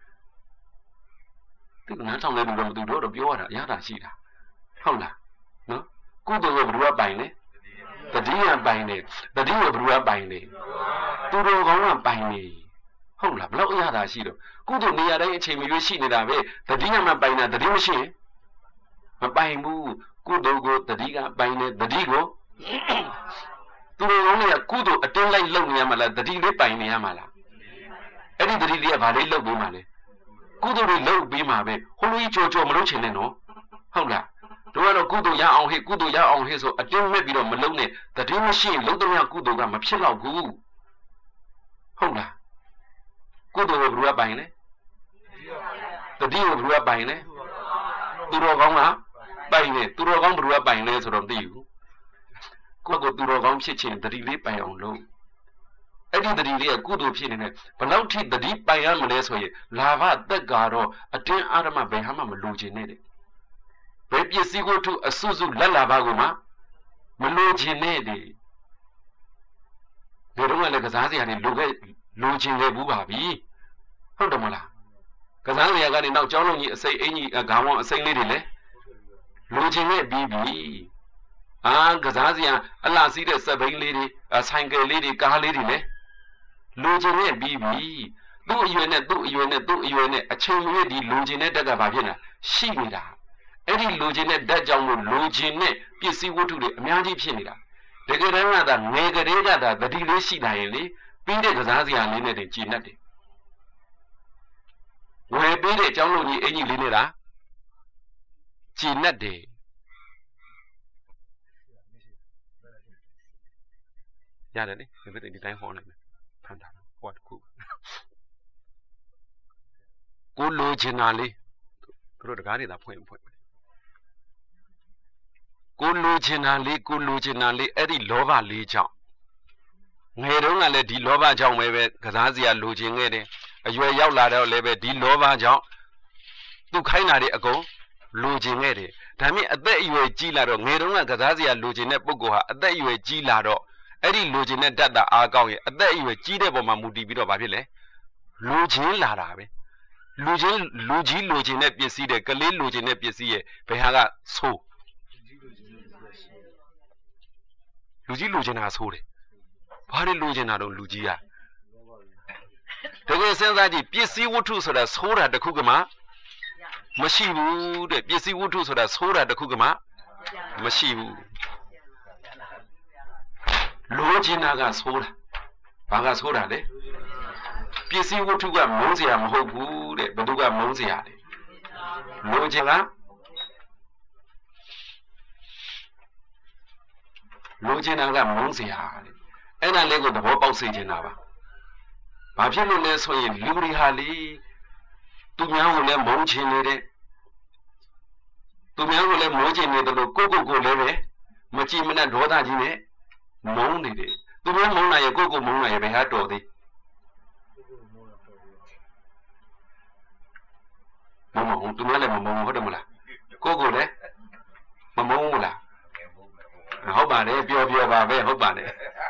A: သူနားထောင်တဲ့လူတော့မသူတော့ပြောရတာရတာရှိတာဟုတ်လားနော်ကုသိုလ်ကိုဘယ်သူကပိုင်လဲတတိယပိုင်တယ်တတိကိုဘယ်သူကပိုင်လဲသူတော်ကောင်းကပိုင်တယ်ဟုတ်လားဘလောက်ရတာရှိတော့ကုသိုလ်နေရာတိုင်းအချိန်မရွေးရှိနေတာပဲတတိယမှပိုင်တာတတိမရှိရင်မပိုင်ဘူးကုသိုလ်ကိုတတိကပိုင်တယ်တတိကိုသူတော်ကောင်းတွေကကုသိုလ်အတင်းလိုက်လုပ်နေရမှာလားတတိလေးပိုင်နေရမှာလားအဲ့ဒီတတိလေးကဘာလေးလုပ်ပေးမှာလဲကုသိုလ်တွေလုပ်ပေးမှာပဲဟိုလိုကြီးကြော်မလုပ်ချင်နဲ့နော်ဟုတ်လားတို့ကတော့ကုသိုလ်ရအောင်ဟဲ့ကုသိုလ်ရအောင်ဟဲ့ဆိုအတင်းမဲ့ပြီးတော့မလုပ်နဲ့တတိမရှိရင်လုံးတော့ကုသိုလ်ကမဖြစ်တော့ဘူးဟုတ်လားကုသိုလ်ကိုဘယ်လိုပိုင်လဲတတိကိုဘယ်လိုပိုင်လဲသူတော်ကောင်းကပိုင်တယ်သူတော်ကောင်းဘယ်လိုပိုင်လဲဆိုတော့သိဘူးကိုယ့်ကိုသူတော်ကောင်းဖြစ်ခြင်းတတိလေးပိုင်အောင်လုပ်အဲ့ဒီတတိလေးကကုသိုလ်ဖြစ်နေတယ်ဘယ်လောက်ထိတတိပိုင်ရမလဲဆိုရင်လာဘသက်ကတော့အတင်းအာရမဘယ်ဟာမှမလိုချင်နဲ့တဲ့ဘယ်ပစ္စည်းကိုထုအစွစုလက်လာဘကိုမှမလိုချင်နဲ့တဲ့ဒီတော့လည်းကစားစရာတွေလိုချင်ခဲ့ဘူးပါပြီဟုတ်တယ်မလားကစားစရာကနေနောက်ကျောင်းလုံးကြီးအစိမ့်အင်ကြီးခေါင်းဝအစိမ့်လေးတွေလည်းလိုချင်ခဲ့ပြီးပြီကစားစရာအလှစီးတဲ့စက်ဘိန်းလေးတွေဆိုင်ကယ်လေးတွေကားလေးတွေလည်းလိုချင်ခဲ့ပြီးပြီသူ့အရွယ်နဲ့အချိန်မရွေးဒီလိုချင်တဲ့တက်ကဘာဖြစ်လဲရှိနေတာအဲ့ဒီလိုချင်တဲ့ဓာတ်ကြောင့်လို့လိုချင်တဲ့ပစ္စည်းဝတ္ထုတွေအများကြီးဖြစ်နေတာတကယ်တမ်းကသာငယ်ကလေးကသာတတိလေးရှိလာရင်လေပြီးတဲ့ကစားစရာလေးနဲ့တင်ကြည်နှက်တယ်ဝယ်ပေးတဲ့အကြောင်းလုံးကြီးအင်ကြီးလေးနဲ့လားကြည်နှက်တယ်ရတယ်လေဒီတိုင်းဟောလိုက်မယ်ဖန်တာဟောတခုကိုလိုချင်တာလေးသူတို့တကားတွေသာဖွင့်ကိုလိုချင်တာလေးအဲ့ဒီလောဘလေးကြောင့်ငယ်တုန်းကလည်းဒီလောဘကြောင့်ပဲကစားစရာလိုချင်ခဲ့တယ်အရွယ်ရောက်လာတော့လည်းပဲဒီလောဘကြောင့်သူခိုင်းတာတွေအကုန်လိုချင်ခဲ့တယ်ဒါပေမဲ့အသက်အရွယ်ကြီးလာတော့ငယ်တုန်းကကစားစရာလိုချင်တဲ့ပုဂ္ဂိုလ်ဟာအသက်အရွယ်ကြီးလာတော့အဲ့ဒီလိုချင်တဲ့တတ်တာအားကောင်းရင်အသက်အရွယ်ကြီးတဲ့ပုံမှာမူတည်ပြီးတော့ဘာဖြစ်လဲလိုချင်လာတာပဲလူကြီးလိုချင်တဲ့ပစ္စည်းတဲ့ကလေးလိုချင်တဲ့ပစ္စည်းရဲ့ဘယ်ဟာကဆိုးလူကြီးလိုချင်တာဆိုးတယ်ဘာတွေလိုချင်တာတော့လူကြီးကတကယ်စဉ်းစားကြည့်ပစ္စည်းဝတ္ထုဆိုတာဆိုးတာတခုကမှမရှိဘူးတဲ့ပစ္စည်းဝတ္ထုဆိုတာဆိုးတာတခုကမှမရှိဘူးလိုချင်တာကဆိုးတာဘာကဆိုးတာလဲပစ္စည်းဝတ္ထုကမုန်းစရာမဟုတ်ဘူးတဲ့ဘယ်သူကမုန်းစရာလဲလိုချင်တာကမုန်းစရာတဲ့အဲ့ဒါလေးကိုသဘောပေါက်စေချင်တာပါဘာဖြစ်လို့လဲဆိုရင်လူတွေဟာလေသူများကိုလည်းမုန်းချင်နေတဲ့သူများကိုလည်းမုန်းချင်နေတယ်လို့ကိုလည်းပဲမကြည်မနဲ့ဒေါသကြီးနဲ့မုန်းနေတယ်သူများမုန်းနိုင်ရင်ကိုမုန်းနိုင်ရင်ဘယ်ဟာတော်သေး Mong tu le mong ho de mala. Ko le mong la. Ho ba le pyo ba be ho ba le.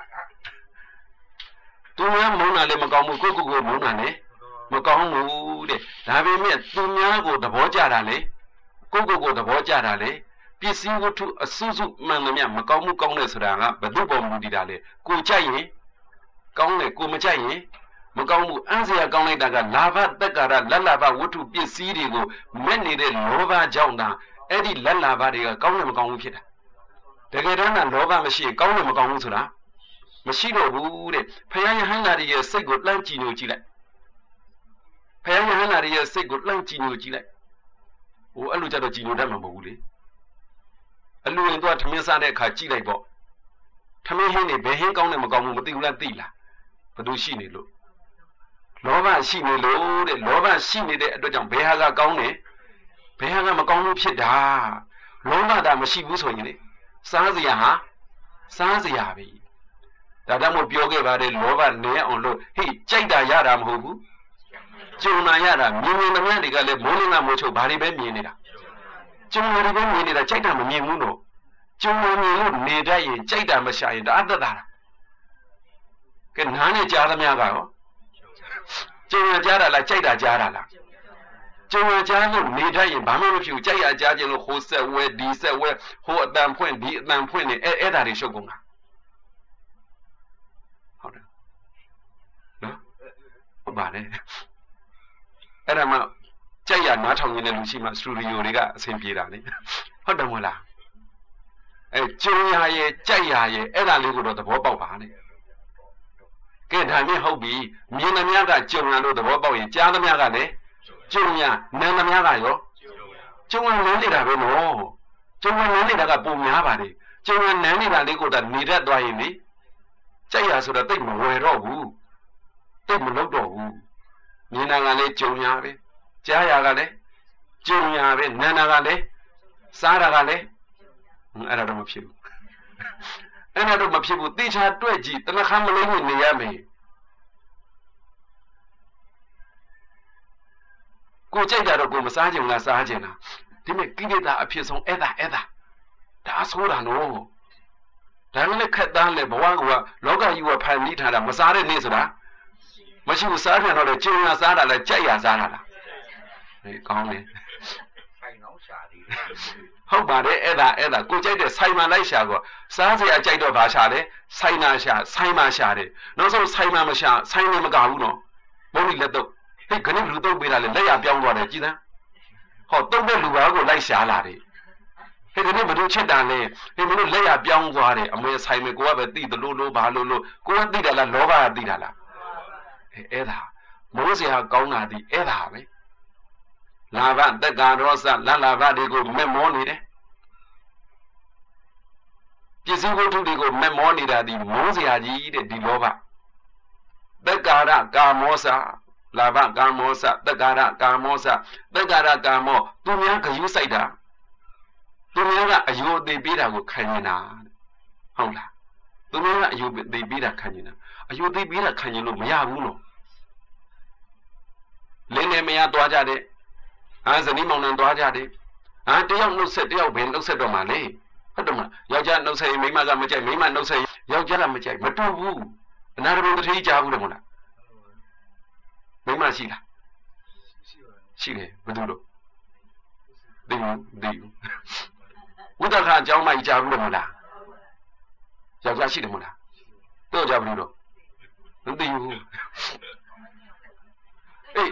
A: Tu mong na le ma kaung mu ko mong na le. Ma kaung mu de. Da be me tu ko de bo ja da le. Ko de bo ja da le. ပစ္စည်းဝတ္ထုအစုစုမှန်သမျှမကောင်းမှုကောင်းတယ်ဆိုတာကဘယ်သူ့ပေါ်မူတည်တာလဲကိုကြိုက်ရင်ကောင်းတယ်ကိုမကြိုက်ရင်မကောင်းမှုအန်းစရာကောင်းလိုက်တာကလာဘတက်ကာရလက်လာဘဝတ္ထုပစ္စည်းတွေကိုမဲ့နေတဲ့လောဘကြောင့်သာအဲ့ဒီလက်လာဘတွေကကောင်းတယ်မကောင်းဘူးဖြစ်တာတကယ်တမ်းကလောဘမရှိရင်ကောင်းတယ်မကောင်းဘူးဆိုတာမရှိတော့ဘူးတဲ့ဖယားယဟန္တာရဲ့စိတ်ကိုလှမ်းကြည့်လို့ကြည့်လိုက်ဖယားယဟန္တာရဲ့စိတ်ကိုလှမ်းကြည့်လို့ကြည့်လိုက်ဟိုအဲ့လိုကြတော့ကြည့်လို့တတ်မှာမဟုတ်ဘူးလေအလူရင်တော့ထမင်းစားတဲ့အခါကြည့်လိုက်ပေါ့ထမင်းဟင်းနေဘယ်ဟင်းကောင်းတယ်မကောင်းဘူးမသိဘူးလားသိလားဘယ်သူရှိနေလို့လောဘရှိနေလို့တဲ့လောဘရှိနေတဲ့အတွက်ကြောင့်ဘယ်ဟာကကောင်းတယ်ဘယ်ဟာကမကောင်းဘူးဖြစ်တာလောဘတာမရှိဘူးဆိုရင်လေစားစရာဟာစားစရာပဲဒါတမို့ပြောခဲ့ပါတယ်လောဘနည်းအောင်လို့ဟိကြိုက်တာရတာမဟုတ်ဘူးကြုံနာရတာမြင်မြင်သမျှတွေကလည်းမိုးလင်းကမိုးချုပ်ဘာတွေပဲမြင်နေတာကျုံတွေပဲမြင်နေတာကြိုက်တာမမြင်ဘူးတော့ကျုံမြင်လို့နေတတ်ရင်ကြိုက်တာမရှာရင်တအားသက်တာကဲနားနဲ့ကြားသမျှကရောကျုံကြားတာလားကြိုက်တာကြားတာလားကျုံကြားလို့နေတတ်ရင်ဘာမှမဖြစ်ဘူးကြိုက်ရကြားခြင်းလို့ဟိုဆက်ဝဲဒီဆက်ဝဲဟိုအတန်ဖွင့်ဒီအတန်ဖွင့်နေအဲ့ဒါတွေရှုပ်ကုန်တာဟုတ်တယ်နော်ဟုတ်ပါတယ်အဲ့ဒါမှကြိုက်ရနားထောင်နေတဲ့လူရှိမှစတူဒီယိုတွေကအဆင်ပြေတာလေဟုတ်တယ်မဟုတ်လားအဲကျုံရရဲ့ကြိုက်ရရဲ့အဲ့ဒါလေးကိုတော့သဘောပေါက်ပါနဲ့ကဲဒါမြင်ဟုတ်ပြီမြင်သမျှကကျုံရလို့သဘောပေါက်ရင်ကြားသမျှကလည်းကျုံရနားသမျှကရောကျုံရနန်းနေတာပဲနော်ကျုံရနန်းနေတာကပုံများပါလေကျုံရနန်းနေတာလေးကိုတော့နေတတ်သွားရင်လေကြိုက်ရဆိုတော့တိတ်မဝယ်တော့ဘူးတိတ်မလုပ်တော့ဘူးမြင်တာကလည်းကျုံရပဲကြားရကလည်းကျုံရပဲနာနာကလည်းစားတာကလည်းအဲ့ဒါတော့မဖြစ်ဘူးအဲ့ဒါတော့မဖြစ်ဘူးတေချာတွက်ကြည့်တနခါမလုံးဝင်နေရမယ်ကိုကြိုက်တာတော့ကိုမစားကြင်လားစားကြင်လားဒီမဲ့ကိလေသာအဖြစ်ဆုံးအဲ့ဒါဒါဆိုးတာနော်ဒါနဲ့ခက်သားလေဘဝကလောကကြီးကဖန်တီးထားတာမစားတဲ့နေ့ဆိုတာမရှိဘူးစားပြန်တော့လေကျုံရစားတာလားကြိုက်ရစားတာလားကောင်းတယ်ဆိုင်အောင်ရှာတယ်ဟုတ်ပါတယ်အဲ့ဒါကိုကြိုက်တဲ့ဆိုင်မှာလိုက်ရှာကောစားစရာကြိုက်တော့ဘာရှာလဲဆိုင်နာရှာဆိုင်မှာရှာတယ်နောက်ဆုံးဆိုင်မှာမရှာဆိုင်လည်းမကဘူးနော်မုန်းလိလက်တော့ဟဲ့ခဏလူတော့ပေးတာလေလက်ရပြောင်းသွားတယ်ကြည်သန်းဟောတုံးတဲ့လူဘာကိုလိုက်ရှာလာတယ်ဟဲ့ခဏဘယ်လိုချက်တာလဲဟဲ့မလို့လက်ရပြောင်းသွားတယ်အမေဆိုင်မယ်ကိုကပဲသိတယ်လို့ဘာလို့ကိုကသိတယ်လားလောဘကသိတာလားအဲ့ဒါမိုးစရာကောင်းတာဒီအဲ့ဒါပဲလာဘတက်ကာရောစလလာဘတွေကိုမက်မောနေတယ်ပစ္စည်းဝတ္ထုတွေကိုမက်မောနေတာဒီမုန်းစရာကြီးတဲ့ဒီလောဘတက်ကာရကာမောစလာဘကာမောစတက်ကာရကာမောစတက်ကာရကာမောသူများဂယုစိုက်တာသူများကအယုအသေးပေးတာကိုခံနေတာဟုတ်လားသူများကအယုအသေးပေးတာခံနေတာအယုအသေးပေးတာခံရင်လို့မရဘူးနော်လင်းနေမရသွားကြတဲ့ဇနီးမောင်နှံသွားကြတယ်တယောက်နှုတ်ဆက်တယောက်ပဲနှုတ်ဆက်တော့မှလေဟုတ်တယ်မလားယောက်ျားနှုတ်ဆက်ရင်မိန်းမကမကြိုက်မိန်းမနှုတ်ဆက်ရင်ယောက်ျားကမကြိုက်မတူဘူးအနာရဘုံတစ်ထေးကြားဘူးတယ်မဟုတ်လားမိန်းမရှိလားရှိတယ်ဘယ်သူလို့ဒီဝိဒခအကြောင်းမကြီးကြားဘူးတယ်မဟုတ်လားယောက်ျားရှိတယ်မဟုတ်လားတော့ကြားဘူးလို့မသိဘူးအေး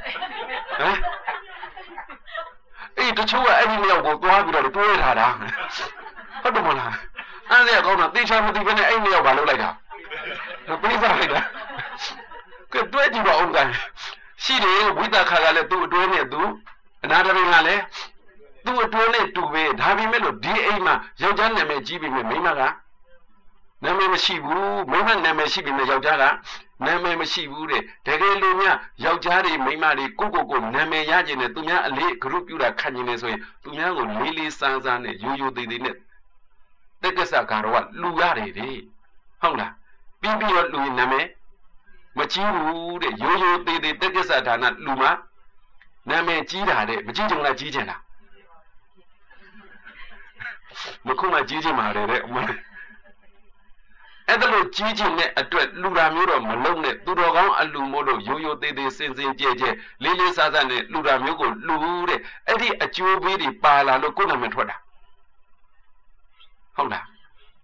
A: အေးတချို့ကအဲ့ဒီမြောက်ကိုသွားပြီးတော့တွဲထားတာဟုတ်တယ်မလားအဲ့ဒါကောင်းတာတေချာမသိဘဲနဲ့အဲ့မြောက်ဘာလုပ်လိုက်တာပြေးစားလိုက်တာကဲတွဲကြည့်ပါဦးကရှိတယ်ဝိသခါကလည်းသူ့အတွဲနဲ့သူအနာတရိကလည်းသူ့အတွဲနဲ့တူပဲဒါပေမဲ့လို့ဒီအိမ်မှာယောက်ျားနာမည်ကြီးပြီမိန်းမကနာမည်မရှိဘူးမိန်းမနာမည်ရှိပြီနဲ့ယောက်ျားကနာမည်မရှိဘူးတဲ့တကယ်လို့များယောက်ျားတွေမိန်းမတွေကိုနာမည်ရခြင်းနဲ့သူများအလေးဂရုပြုတာခံခြင်းနဲ့ဆိုရင်သူများကိုလေးလေးစားစားနဲ့ရိုးရိုးသေးသေးနဲ့တက္ကစကတော့လူရတယ်တဲ့ဟုတ်လားပြီးပြီးတော့လူနာမည်မကြီးဘူးတဲ့ရိုးရိုးသေးသေးတက္ကစဌာနလူမှာနာမည်ကြီးတာတဲ့မကြီးကြုံလားကြီးကျင်လားမခုမှကြီးကျင်ပါတယ်တဲ့အမအဲ့ဒါလို့ကြီးကျင်တဲ့အတွက်လူရာမျိုးတော့မလုံးနဲ့သူတော်ကောင်းအလူမို့လို့ရိုးရိုးသေးသေးစင်စင်ကြဲကြဲလေးလေးစားစားနဲ့လူရာမျိုးကိုလူတဲ့အဲ့ဒီအကျိုးပေးတွေပါလာလို့ကိုယ်နာမည်ထွက်တာဟုတ်လား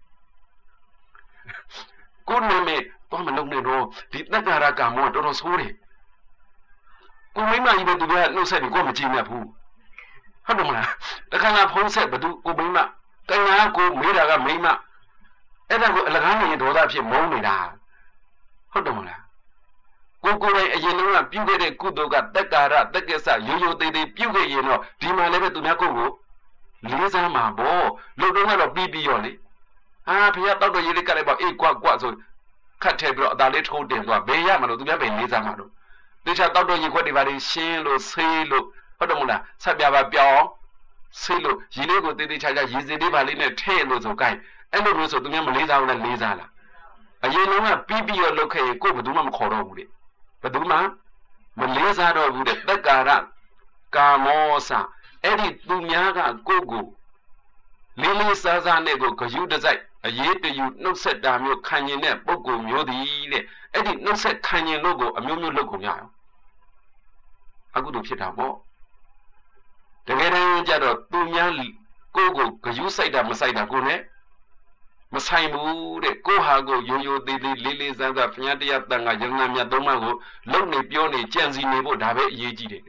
A: ကိုယ်နာမည်တော့မလုံးနဲ့တော့ဒီတက္ကရာကံမောတော်တော်ဆိုးတယ်ကိုမိမကြီးပဲသူကနှုတ်ဆက်ပြီးကိုမကြည့်နဲ့ဘူးဟုတ်တယ်မလားတခါလာဖုံးဆက်ဘသူကိုမိမကညာကိုမေးတာကမိမအဲ့ဒါကိုအလကားနေဒေါသဖြစ်မုန်းနေတာဟုတ်တယ်မလားကိုယ်တိုင်အရင်ကပြုခဲ့တဲ့ကုသိုလ်ကတက္ကာရတက္ကစ္စရိုးရိုးသေးသေးပြုခဲ့ရင်တော့ဒီမှာလည်းပဲသူများကိုယ်ကိုလေးစားမှာပေါ့လုံတော့ကတော့ပြီးရောလေဖခင်တောက်တော့ရေးလေးကလည်းပေါ့အေးကွာဆိုခတ်ထဲပြီးတော့အသာလေးထိုးတင်သွားဘေးရမှာလို့သူများပဲလေးစားမှာလို့တခြားတောက်တော့ရေခွက်တွေပါလေရှင်းလို့ဆေးလို့ဟုတ်တယ်မလားဆက်ပြပါပြောင်းဆေးလို့ရေလေးကိုတေးသေးချာချာရေစင်လေးပါလေးနဲ့ထဲ့လို့ဆိုကိုင်းအဲ့လိုမျိုးဆိုသူများမလေးစားဘူးလားလေးစားလားအရင်လုံးကပြီးရောလုပ်ခဲ့ရင်ကိုယ်ဘယ်သူမှမခေါ်တော့ဘူးလေဘယ်သူမှမလေးစားတော့ဘူးတဲ့တက္ကာရကာမောစအဲ့ဒီသူများကကိုယ့်ကိုလေးလေးစားစားနဲ့ကိုဂယုတစိုက်အရေးတယူနှုတ်ဆက်တာမျိုးခံရင်တဲ့ပုံကိုမျိုးသည်တဲ့အဲ့ဒီနှုတ်ဆက်ခံရင်လို့ကိုအမျိုးမျိုးလုပ်ကုန်ရအောင်အခုတို့ဖြစ်တာပေါ့တကယ်တမ်းကျတော့သူများကိုယ့်ကိုဂယုစိုက်တာမစိုက်တာကိုနဲ့မဆိုင်ဘူးတဲ့ကိုဟာကိုရိုးရိုးသေးသေးလေးလေးစားစားဘုရားတရားတန်ခါယရဏမြတ်သုံးပါးကိုလုံနေပြောနေကြံစီနေဖို့ဒါပဲအရေးကြီးတယ်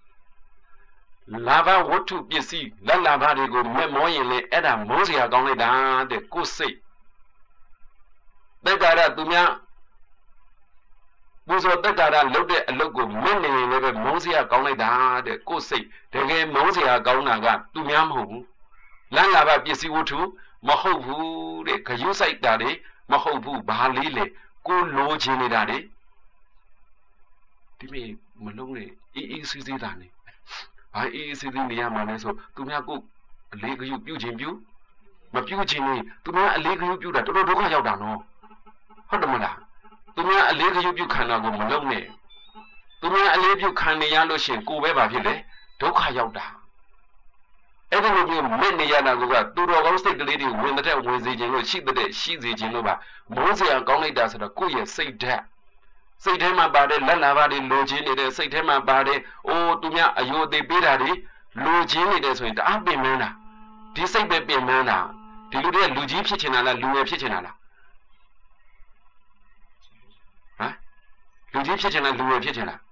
A: လာဘဝတ္ထုပစ္စည်းလက်လာဘတွေကိုမဲ့မောရင်လေအဲ့ဒါမိုးစရာကောင်းလိုက်တာတဲ့ကိုယ်စိတ်တက္ကာရသူများဘုဇောတက္ကာရလုပ်တဲ့အလုပ်ကိုမဲ့နေရင်လည်းပဲမိုးစရာကောင်းလိုက်တာတဲ့ကိုယ်စိတ်တကယ်မိုးစရာကောင်းတာကသူများမဟုတ်ဘူးလက်လာဘပစ္စည်းဝတ္ထုမဟုတ်ဘူးတဲ့ဂယုစိုက်တာလေမဟုတ်ဘူးဘာလေးလေကိုလိုချင်နေတာလေဒီမေမလုံးနဲ့အေးဆေးဆေးတာနေဘာအေးဆေးဆေးနေရမှာလဲဆိုသူများကိုအလေးဂယုပြုခြင်းပြုမပြုခြင်းနေသူများအလေးဂယုပြုတာတော်တော်ဒုက္ခရောက်တာနော်ဟုတ်တယ်မလားသူများအလေးဂယုပြုခံတာကိုမလုံးနဲ့သူများအလေးပြုခံနေရလို့ရှင်ကိုပဲဘာဖြစ်လဲဒုက္ခရောက်တာအဲ့ဒီလိုမျိုးမဲ့နေရတာကသူတော်ကောင်းစိတ်ကလေးတွေဝင်တဲ့ဝင်စေခြင်းလို့ရှိတဲ့ရှိစေခြင်းလို့ပါမိုးစရာကောင်းလိုက်တာဆိုတော့ကိုယ့်ရဲ့စိတ်ဓာတ်စိတ်ထဲမှာပါတဲ့လက်လာပါတွေလိုချင်နေတဲ့စိတ်ထဲမှာပါတဲ့သူများအယိုသေးပေးတာတွေလိုချင်နေတယ်ဆိုရင်တအားပင်ပန်းတာဒီစိတ်ပဲပင်ပန်းတာဒီလူတွေကလူကြီးဖြစ်ချင်တာလားလူငယ်ဖြစ်ချင်တာလားလူကြီးဖြစ်ချင်လားလူငယ်ဖြစ်ချင်လား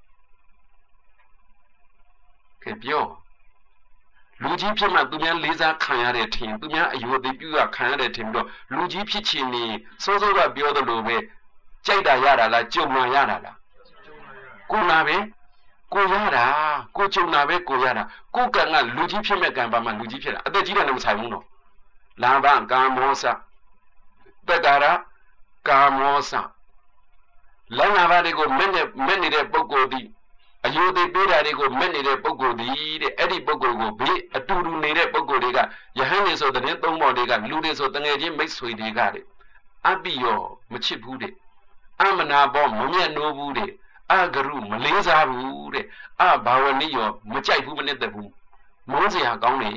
A: ကဲပြောလူကြီးဖြစ်မှသူများလေးစားခံရတဲ့ထင်သူများအယိုသေးပြုရခံရတဲ့ထင်ပြီးတော့လူကြီးဖြစ်ချင်နေစိုးစိုးကပြောသလိုပဲကြိုက်တာရတာလားကြုံလာရတာလားကိုနာပဲကိုရတာကိုကြုံလာပဲကိုရတာကိုကံကလူကြီးဖြစ်မဲ့ကံပါမှလူကြီးဖြစ်တာအသက်ကြီးတယ်လည်းမဆိုင်ဘူးနော်လာဘကာမောစတက္ကာရကာမောစလာနာဘာတွေကိုမဲ့နေတဲ့ပုဂ္ဂိုလ်ဒီအယုသေးပေးတာတွေကိုမဲ့နေတဲ့ပုဂ္ဂိုလ်ဒီတဲ့အဲ့ဒီပုဂ္ဂိုလ်ကိုဘေးအတူတူနေတဲ့ပုဂ္ဂိုလ်တွေကယဟန်နေဆိုတဲ့သုံးပေါ်တွေကလူတွေဆိုတငယ်ချင်းမိတ်ဆွေတွေကတဲ့အပိယောမချစ်ဘူးတဲ့အမနာဘောမမျက်နှိုးဘူးတဲ့အဂရုမလေးစားဘူးတဲ့အဘာဝနိယောမကြိုက်ဘူးမနစ်သက်ဘူးမောစရာကောင်းတယ်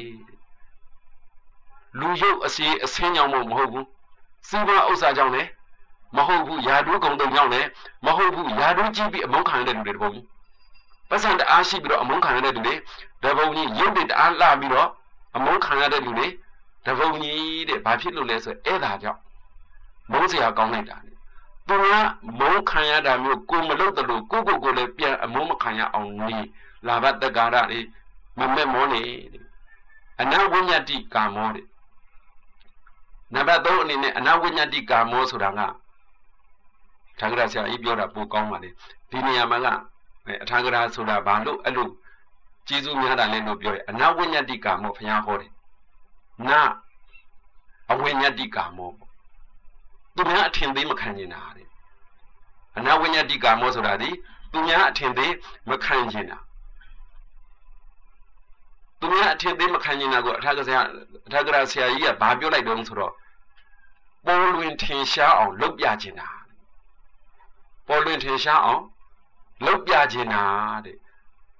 A: လူရုပ်အစီအဆင်းကြောင့်မဟုတ်ဘူးစီးပွားဥစ္စာကြောင့်လည်းမဟုတ်ဘူးယာဒုကုံတုံကြောင့်လည်းမဟုတ်ဘူးယာဒုကြည့်ပြီးအမုန်းခံရတဲ့လူတွေတပုံကြီးပတ်စံတအားရှိပြီးတော့အမုန်းခံရတဲ့လူတွေတပုံကြီးရုပ်တွေတအားလှပြီးတော့အမုန်းခံရတဲ့လူတွေတပုံကြီးတဲ့ဘာဖြစ်လို့လဲဆိုအဲ့ဒါကြောင့်မုန်းစရာကောင်းလိုက်တာသူကမုန်းခံရတာမျိုးကိုမလုပ်တယ်လို့ကိုလည်းပြန်အမုန်းမခံရအောင်နေလာဘတက္ကာရတွေမမဲ့မောနေအနာဝိညတိကာမောတဲ့နံပါတ်3အနေနဲ့အနာဝိညတိကာမောဆိုတာကထာဂရဆရာကြီးပြောတာပိုကောင်းပါလေဒီနေရာမှာကအထာဂရဆိုတာဘာလို့အဲ့လိုကျေးဇူးများတာလဲလို့ပြောရဲအနာဝိညတိကာမောဘုရားဟောတယ်နာအဝိညတိကာမောသူများအထင်သေးမခံကျင်တာတဲ့အနာဝိညတိကာမောဆိုတာဒီသူများအထင်သေးမခံကျင်တာသူများအထင်သေးမခံကျင်တာကိုအထာဂရဆရာကြီးကဘာပြောလိုက်တုံးဆိုတော့ပေါ်လွင်ထင်ရှားအောင်လုပ်ပြကျင်တာပေါ်လွင်ထင်ရှားအောင်လုပ်ပြကျင်တာတဲ့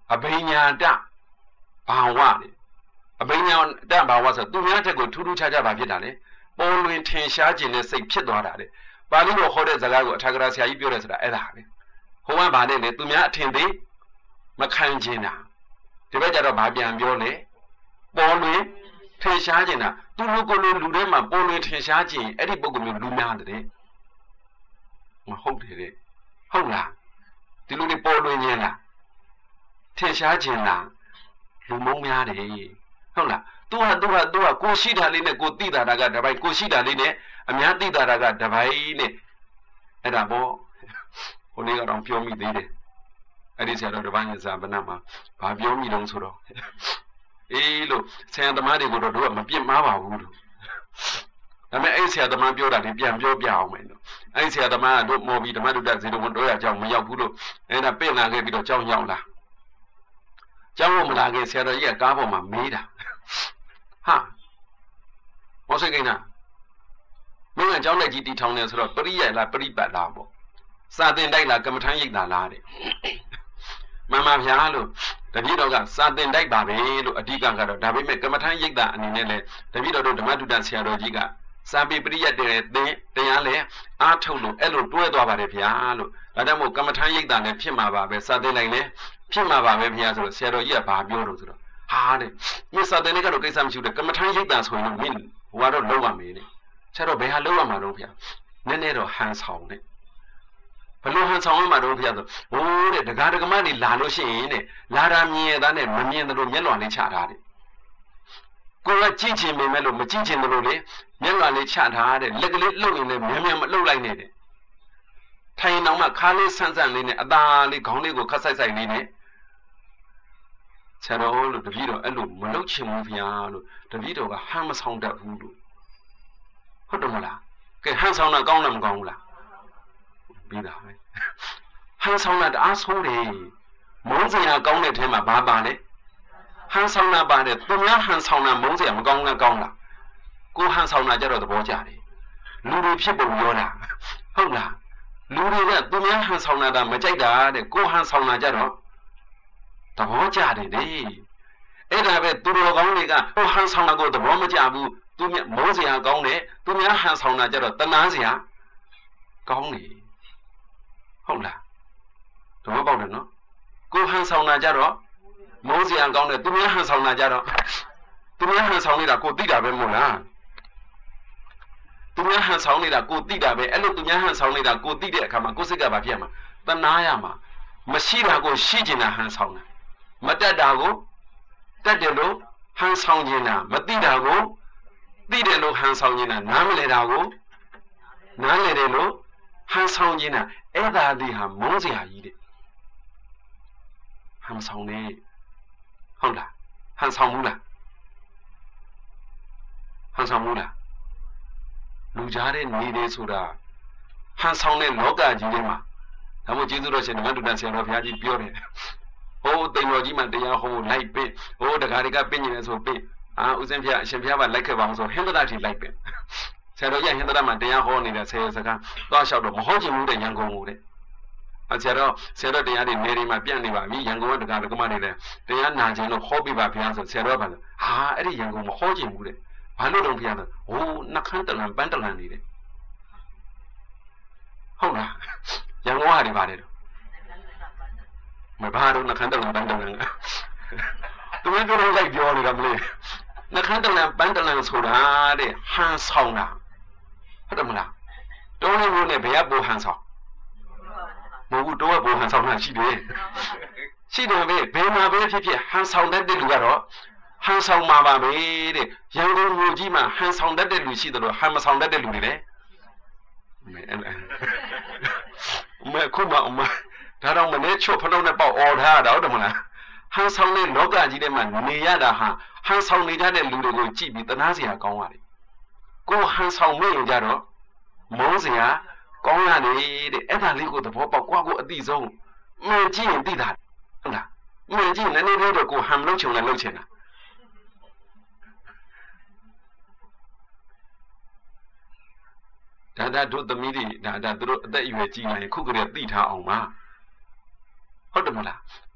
A: အဘိညာတဘာဝလေအဘိညာတဘာဝဆိုသူများတက်ကိုထူးထူးခြားခြားဘာဖြစ်တာလဲပေါ်လွင်ထင်ရှားခြင်းနဲ့စိတ်ဖြစ်သွားတာလေပါဠိတော်ဟောတဲ့စကားကိုအထာဂရဆရာကြီးပြောတယ်ဆိုတာအဲ့ဒါပဲဟိုကဘာနဲ့လဲသူများအထင်သေးမခံခြင်းတာဒီဘက်ကျတော့ဘာပြန်ပြောလဲပေါ်လွင်ထင်ရှားခြင်းတာသူလူကိုလူထဲမှာပေါ်လွင်ထင်ရှားခြင်းအဲ့ဒီပုဂ္ဂိုလ်မျိုးလူများတယ်မဟုတ်တယ်တဲ့ဟုတ်လားဒီလူတွေပေါ်လွင်ခြင်းလားထင်ရှားခြင်းလားလူမုံများတယ်ဟုတ်လားသူကကိုရှိတာလေးနဲ့ကိုသိတာကတပိုင်းကိုရှိတာလေးနဲ့အများသိတာကတပိုင်းနဲ့အဲ့ဒါပေါ့ဟိုနေ့ကတော့ပြောမိသေးတယ်အဲ့ဒီဆရာတော်တပန်းရဲ့ဇာပနမှာဘာပြောမိတော့ဆိုတော့အေးလို့ဆရာသမားတွေကိုတော့တို့ကမပြစ်မှားပါဘူးလို့ဒါပေမဲ့အဲ့ဆရာသမားပြောတာလေးပြန်ပြောပြအောင်မယ်လို့အဲ့ဆရာသမားကတို့မော်ပြီးဓမ္မတုဒ္ဒဇေတဝန်တို့ရကြောင်းမရောက်ဘူးလို့အဲ့ဒါပြင်လာခဲ့ပြီးတော့ကြောင်းရောက်လာကျောင်းကိုမလာခင်ဆရာတော်ကြီးကကားပေါ်မှာမေးတာဟာမောစိတ်ကိန်းနာမင်းကကျောင်းလိုက်ကြီးတီထောင်နေဆိုတော့ပရိယလားပရိပတ်လားပေါ့စာသင်တိုက်လားကမ္မထမ်းရိပ်တာလားတဲ့မှန်ပါဗျာလို့တပည့်တော်ကစာသင်တိုက်ပါပဲလို့အဓိကကတော့ဒါပေမဲ့ကမ္မထမ်းရိပ်တာအနေနဲ့လေတပည့်တော်တို့ဓမ္မတုဒ္ဒဆရာတော်ကြီးကစာပေပရိယတဲ့သင်တရားလဲအားထုတ်လို့အဲ့လိုတွဲသွားပါတယ်ဗျာလို့ဒါကြောင့်မို့ကမ္မထမ်းရိပ်တာလည်းဖြစ်မှာပါပဲစာသင်လိုက်လဲဖြစ်မှာပါပဲဗျာဆိုတော့ဆရာတော်ကြီးကဘာပြောလို့ဆိုတော့ဟာတဲ့မင်းစာသင်လေးကတော့ကိစ္စမရှိဘူးတဲ့ကမ္မထမ်းရိပ်တာဆိုရင်မင်းဟိုကတော့လုံးဝမေးတယ်ဆရာတော်ဘယ်ဟာလုံးဝမှာတော့ဗျာနည်းနည်းတော့ဟန်ဆောင်တဲ့ဘလို့ဟန်ဆောင်မှာတော့ဗျာဆိုဟိုးတဲ့ဒကာဒကမတွေလာလို့ရှိရင်တဲ့လာတာမြင်ရတာနဲ့မမြင်တယ်လို့မျက်လွန်လေးချထားတယ်ကိုယ်ကကြည့်ချင်ပေမဲ့လို့မကြည့်ချင်တယ်လို့လေမျက်လွန်လေးချထားတဲ့လက်ကလေးလှုပ်ရင်လည်းမြန်မလှုပ်လိုက်နဲ့တဲ့ထိုင်အောင်မှခါလေးဆန်းဆန်းလေးနဲ့အသာလေးခေါင်းလေးကိုခတ်ဆိုင်လေးနဲ့ဆရာတော်လို့တပည့်တော်အဲ့လိုမလုပ်ချင်ဘူးဗျာလို့တပည့်တော်ကဟန်မဆောင်တတ်ဘူးလို့ဟုတ်တယ်မလားကဲဟန်ဆောင်တာကောင်းလားမကောင်းဘူးလားပြီးတာပဲဟန်ဆောင်တာတအားဆိုးတယ်မုန်းစရာကောင်းတဲ့ထဲမှာဘာပါလဲဟန်ဆောင်တာပါတယ်သူများဟန်ဆောင်တာမုန်းစရာမကောင်းလားကောင်းလားကိုဟန်ဆောင်တာကြတော့သဘောကျတယ်လူတွေဖြစ်ပုံပြောတာဟုတ်လားလူတွေကသူများဟန်ဆောင်တာမကြိုက်တာတဲ့ကိုဟန်ဆောင်တာကြတော့သဘောကျတယ်လေအဲ့ဒါပဲသူတော်ကောင်းတွေကဟိုဟန်ဆောင်တာကိုသဘောမကျဘူးသူမြမုန်းစရာကောင်းတယ်သူများဟန်ဆောင်တာကြတော့တနာစရာကောင်းတယ်ဟုတ်လားသဘောပေါက်တယ်နော်ကိုဟန်ဆောင်တာကြတော့မုန်းစရာကောင်းတယ်သူများဟန်ဆောင်တာကြတော့သူများဟန်ဆောင်နေတာကိုသိတာပဲမို့လားသူများဟန်ဆောင်နေတာကိုသိတာပဲအဲ့လိုသူများဟန်ဆောင်နေတာကိုသိတဲ့အခါမှာကိုစိတ်ကဘာဖြစ်မှာတနာရမှာမရှိတာကိုရှိကျင်တာဟန်ဆောင်တာမတက်တာကိုတက်တယ်လို့ဟန်ဆောင်နေတာမသိတာကိုသိတယ်လို့ဟန်ဆောင်နေတာနားမလဲတာကိုနားလဲတယ်လို့ဟန်ဆောင်နေတာအဲ့ဒါဒီဟာမုန်းစရာကြီးတဲ့ဟန်ဆောင်နေဟုတ်လားဟန်ဆောင်ဘူးလားဟန်ဆောင်ဘူးလားလူကြားတဲ့နေတယ်ဆိုတာဟန်ဆောင်တဲ့လောကကြီးထဲမှာဒါမှမဟုတ်ကျေးဇူးတော်ရှင်ဓမ္မတုဒ္ဒဆရာတော်ဘုရားကြီးပြောတယ်ဟိုတိမ်တော်ကြီးမှတရားဟောလိုက်ပင့်ဟိုတခါတကပင့်နေတယ်ဆိုပင့်ဦးစင်းဖျားအရှင်ဖျားပါလိုက်ခဲ့ပါအောင်ဆိုဟင်္ဒတာထိလိုက်ပင့်ဆရာတော်ရဟင်္ဒတာမှတရားဟောနေတဲ့ဆရာစကားသွားလျှောက်တော့မဟုတ်ချင်ဘူးတဲ့ရန်ကုန်ကိုတဲ့ဆရာတော်တရားတွေနေရီမှာပြန့်နေပါပြီရန်ကုန်ကတခါတကမှနေတယ်တရားနာခြင်းလို့ဟောပြပါဘုရားဆိုဆရာတော်ကပါဟာအဲ့ဒီရန်ကုန်မဟောချင်ဘူးတဲ့ဘာလို့တော့ဘုရားဆိုဟိုနှခမ်းတလန်ပန်းတလန်နေတယ်ဟုတ်လားရန်ကုန်ဟာတွေပါတယ်တော့မဘာတော့နှခမ်းတလန်ပန်းတလန်သူတို့ကတော့လိုက်ပြောနေတာမလို့နှခမ်းတလန်ပန်းတလန်ဆိုတာတဲ့ဟန်ဆောင်တာဟုတ်တယ်မလားတုံးလေးမျိုးနဲ့ဘယ်ကပိုဟန်ဆောင်မဟုတ်ဘူးတော့ပိုဟန်ဆောင်တာရှိတယ်ရှိတယ်ပဲဘယ်မှာပဲဖြစ်ဖြစ်ဟန်ဆောင်တတ်တဲ့လူကတော့ဟန်ဆောင်မှာပါပဲတဲ့ရန်ကုန်မြို့ကြီးမှာဟန်ဆောင်တတ်တဲ့လူရှိတယ်လို့ဟန်မဆောင်တတ်တဲ့လူတွေလည်းမဲခုမှဒါတော့မနေ့ချော့ဖလုံးနဲ့ပေါက်អော်ထားတာဟုတ်တယ်မလားဟန်ဆောင်တဲ့လောကကြီးထဲမှာနေရတာဟာဟန်ဆောင်နေကြတဲ့လူတွေကိုကြည့်ပြီးတနာစရာကောင်းရတယ်ကိုဟန်ဆောင်မရင်ကြတော့မုန်းစရာကောင်းရတယ်တဲ့အဲ့ဒါလေးကိုသဘောပေါက်ကိုကိုအတိဆုံးမှန်ကြည့်ရင်သိတာဟုတ်လားမှန်ကြည့်နည်းနည်းလေးတော့ကိုဟန်မလုပ်ချင်လည်းလုပ်ချင်တာဒါတို့သမီးတွေဒါသူတို့အသက်အရွယ်ကြီးနေခုကလေးသိထားအောင်ပါဟုတ်တယ်မလား